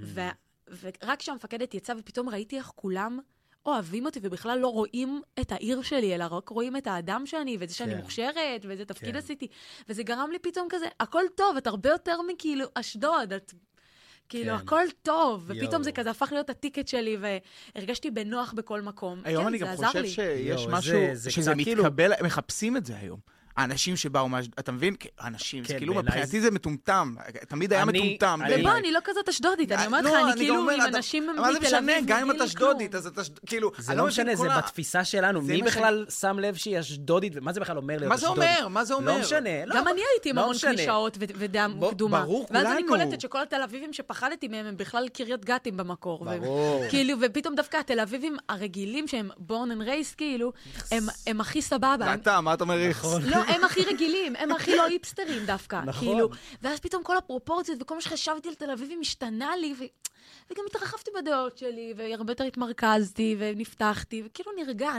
ורק כשהמפקדת יצאה, ופתאום ראיתי איך כולם אוהבים אותי, ובכלל לא רואים את העיר שלי, אלא רק רואים את האדם שאני, וזה שאני מוכשרת, ואיזה תפקיד עשיתי. וזה גרם לי פתאום כזה, הכל טוב, את הרבה יותר מכאילו אשדוד, את... כאילו, הכל טוב, ופתאום זה כזה הפך להיות הטיקט שלי, והרגשתי בנוח בכל מקום. היום אני גם חושב שיש משהו שזה מתקבל, מחפשים את זה היום. האנשים שבאו, אתה מבין? אנשים, זה כאילו, מבחינתי זה מטומטם. תמיד היה מטומטם. ובוא, אני לא כזאת אשדודית, אני אומרת לך, אני כאילו עם אנשים מתל אביב. מה זה משנה? גם אם את אשדודית, אז אתה כאילו... זה לא משנה, זה בתפיסה שלנו. מי בכלל שם לב שהיא אשדודית, ומה זה בכלל אומר להיות אשדודית? מה זה אומר? לא משנה. גם אני הייתי עם המון קלישאות ודעה קדומה. ברור, כולנו. ואז אני קולטת שכל התל אביבים שפחדתי מהם, הם בכלל קריית גתים במקור. ברור. כאילו, ופתאום דווקא התל אביבים הרגילים, שהם born and raised, כאילו, הם הכי סבבה. אתה, מה אתה אומר? לא, הם הכי רגילים, הם הכי לא היפסטרים דווקא. נכון. כאילו, ואז פתאום כל הפרופורציות וכל מה שחשבתי על תל אביב משתנה לי, וגם התרחבתי בדעות שלי, והרבה יותר התמרכזתי, ונפתחתי, וכאילו נרגע.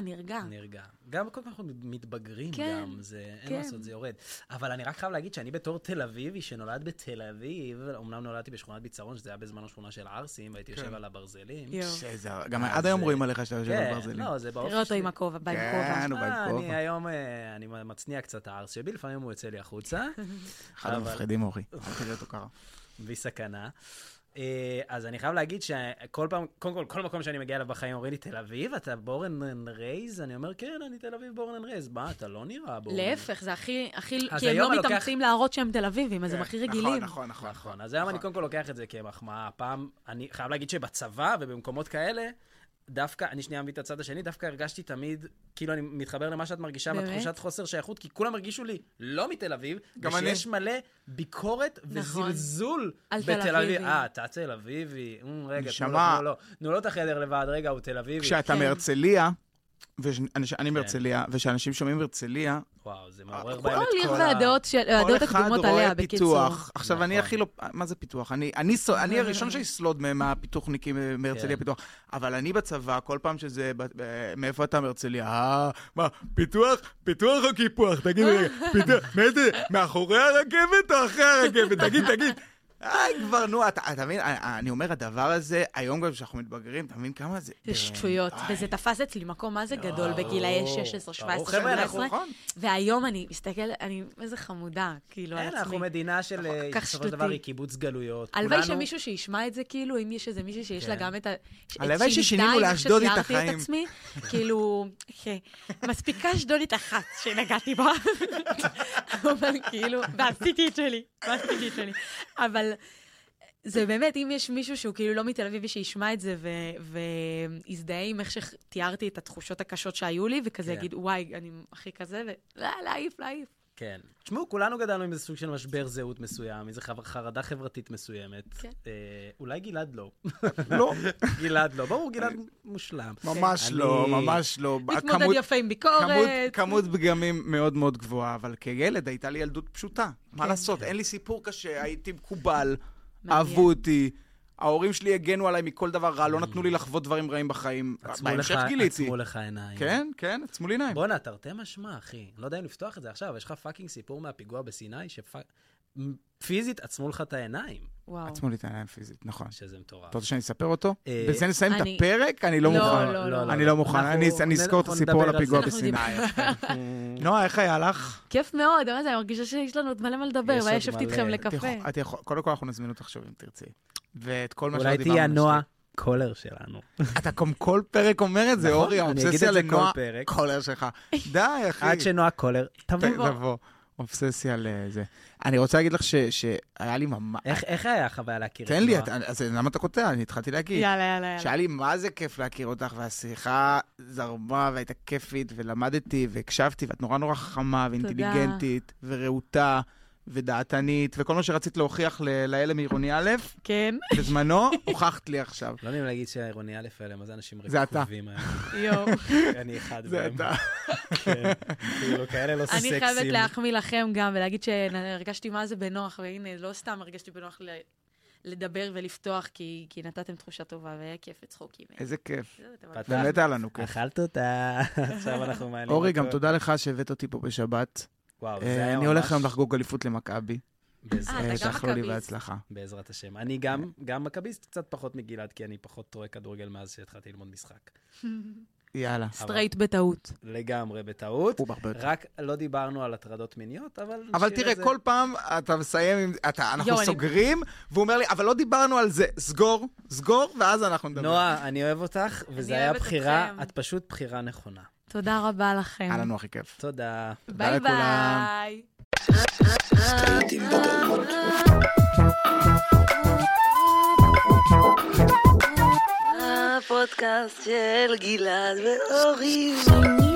גם כל כך אנחנו מתבגרים גם, אין מה לעשות, זה יורד. אבל אני רק חייב להגיד שאני בתור תל אביבי, שנולד בתל אביב, אמנם נולדתי בשכונת ביצרון, שזה היה בזמנו שכונה של ערסים, והייתי יושב על הברזלים. גם עד היום רואים עליך שאתה יושב על ברזלים. לא, זה באופן תראה אותו עם הכובע, בא עם כובע. אני היום, אני מצניע קצת הערס שבי, לפעמים הוא יוצא לי החוצה. אחד המפחידים, אורי. תראה אותו ככה. בלי סכנה. אז אני חייב להגיד שכל פעם, קודם כל, כל מקום שאני מגיע אליו בחיים, אומרים לי, תל אביב, אתה בורן אנד רייז? אני אומר, כן, אני תל אביב בורן אנד רייז. מה, אתה לא נראה בורן. להפך, זה הכי, כי הם לא מתאמצים להראות שהם תל אביבים, אז הם הכי רגילים. נכון. אז היום אני קודם כל לוקח את זה כמחמאה. הפעם, אני חייב להגיד שבצבא ובמקומות כאלה, דווקא, אני שנייה מביא את הצד השני, דווקא הרגשתי תמיד, כאילו אני מתחבר למה שאת מרגישה, בתחושת חוסר שייכות, כי כולם הרגישו לי לא מתל אביב, ושיש מלא ביקורת וזלזול בתל אביב. אתה תל אביבי, רגע, תנו לו את החדר לבד, רגע, הוא תל אביבי. כשאתה מהרצליה, ואני מהרצליה, ושאנשים שומעים מהרצליה, וואו, זה מעורר בהם את כל והדעות הקדומות עליה, בקיצור. עכשיו, אני הכי לא... מה זה פיתוח? אני הראשון שיסלוד מהפיתוחניקים מהרצליה פיתוח, אבל אני בצבא, כל פעם שזה... מאיפה אתה מהרצליה? מה, פיתוח? פיתוח או קיפוח? תגיד, פיתוח, מאחורי הרכבת או אחרי הרכבת? תגיד. כבר, נו, אתה מבין, אני אומר, הדבר הזה, היום גם שאנחנו מתבגרים, אתה מבין כמה זה... זה שטויות, וזה תפס אצלי מקום, מה זה גדול, בגילאי 16, 17, 18, והיום אני מסתכל, איזה חמודה, כאילו, על עצמי. אנחנו מדינה של, בסופו של דבר, היא קיבוץ גלויות. הלוואי שמישהו שישמע את זה, כאילו, אם יש איזה מישהו שיש לה גם את ה... הלוואי ששינינו לאשדוד את החיים. כאילו, מספיקה אשדודית אחת שנגעתי בה, אבל כאילו, ועשיתי את שלי, אבל זה באמת, אם יש מישהו שהוא כאילו לא מתל אביב שישמע את זה ויזדהה עם איך שתיארתי את התחושות הקשות שהיו לי, וכזה יגיד, וואי, אני הכי כזה, להעיף. כן. תשמעו, כולנו גדלנו עם איזה סוג של משבר זהות מסוים, איזו חרדה חברתית מסוימת. אולי גלעד לא. לא. גלעד לא. ברור, גלעד מושלם. ממש לא. מתמודד יפה עם ביקורת. כמות פגמים מאוד מאוד גבוהה, אבל כילד הייתה לי ילדות פשוטה. מה לעשות? אין לי סיפור קשה, הייתי מקובל, אהבו אותי. ההורים שלי הגנו עליי מכל דבר רע, לא נתנו לי לחוות דברים רעים בחיים. בהמשך גיליתי. עצמו לך עיניים. כן, עצמו לי עיניים. בוא'נה, תרתי משמע, אחי. לא יודע אם לפתוח את זה עכשיו, יש לך פאקינג סיפור מהפיגוע בסיני, פיזית עצמו לך את העיניים. עצמו לי את העיניים פיזית, נכון. שזה מטורף. אתה רוצה שאני אספר אותו? בזה נסיים את הפרק? אני לא מוכן. אני לא מוכן. אני אזכור את הסיפור על הפיגוע בסיני. נועה, איך היה לך? כיף מאוד, אני מרגישה שיש לנו עוד מלא מה לדבר, וישבתי איתכם לקפה. קודם כל אנחנו נזמין אותך שוב אם תרצי. ואת כל מה אולי תהיה נועה קולר שלנו. אתה גם כל פרק אומר את זה, אורי, האובססיה לנועה קולר שלך. די, אחי. עד שנועה קולר, תבוא. אובססיה לזה. אני רוצה להגיד לך שהיה לי ממש... איך היה החוויה להכיר את נועה? תן לי, אז למה אתה קוטע? אני התחלתי להגיד. יאללה. שהיה לי מה זה כיף להכיר אותך, והשיחה זרמה והייתה כיפית, ולמדתי והקשבתי, ואת נורא נורא חכמה ואינטליגנטית, ורעותה, ודעתנית, וכל מה שרצית להוכיח לאלה מעירוני א', כן. בזמנו, הוכחת לי עכשיו. לא נעים להגיד שהעירוני א' האלה, מה זה אנשים זה אתה. רקובים האלה? יואו. אני אחד זה מהם. אתה. כן, כאילו, כאלה לא סקסים. אני חייבת להחמיא לכם גם, ולהגיד שהרגשתי מה זה בנוח, והנה, לא סתם הרגשתי בנוח לדבר ולפתוח, כי נתתם תחושה טובה, והיה כיף וצחוקים. איזה כיף. פתח. באמת היה לנו כיף. אכלת אותה. עכשיו אנחנו מעלים. אורי, גם תודה לך שהבאת אותי פה בשבת. וואו, זה היה ממש... אני הולך היום לחגוג אליפות למכבי. אתה גם שחלו לי מכביסט. בהצלחה. בעזרת השם. אני גם מכביסט, קצת פחות מגלעד, כי אני פחות רואה כדורגל מאז שהתחלתי ללמוד משחק. יאללה. סטרייט בטעות. לגמרי בטעות. הוא הרבה יותר. רק לא דיברנו על הטרדות מיניות, אבל... אבל נשאיר תראה, את זה. כל פעם אתה מסיים עם... אנחנו יו, סוגרים, והוא אומר לי, אבל לא דיברנו על זה. סגור, ואז אנחנו נדבר. נועה, אני אוהב אותך, וזה היה אוהבת בחירה, אתכם. את פשוט בחירה נכונה. תודה רבה לכם. היה לנו הכי כיף. תודה. תודה ביי לכולם. ביי. סטרייטים בטעות. הפודקאסט של גלעד ואורי.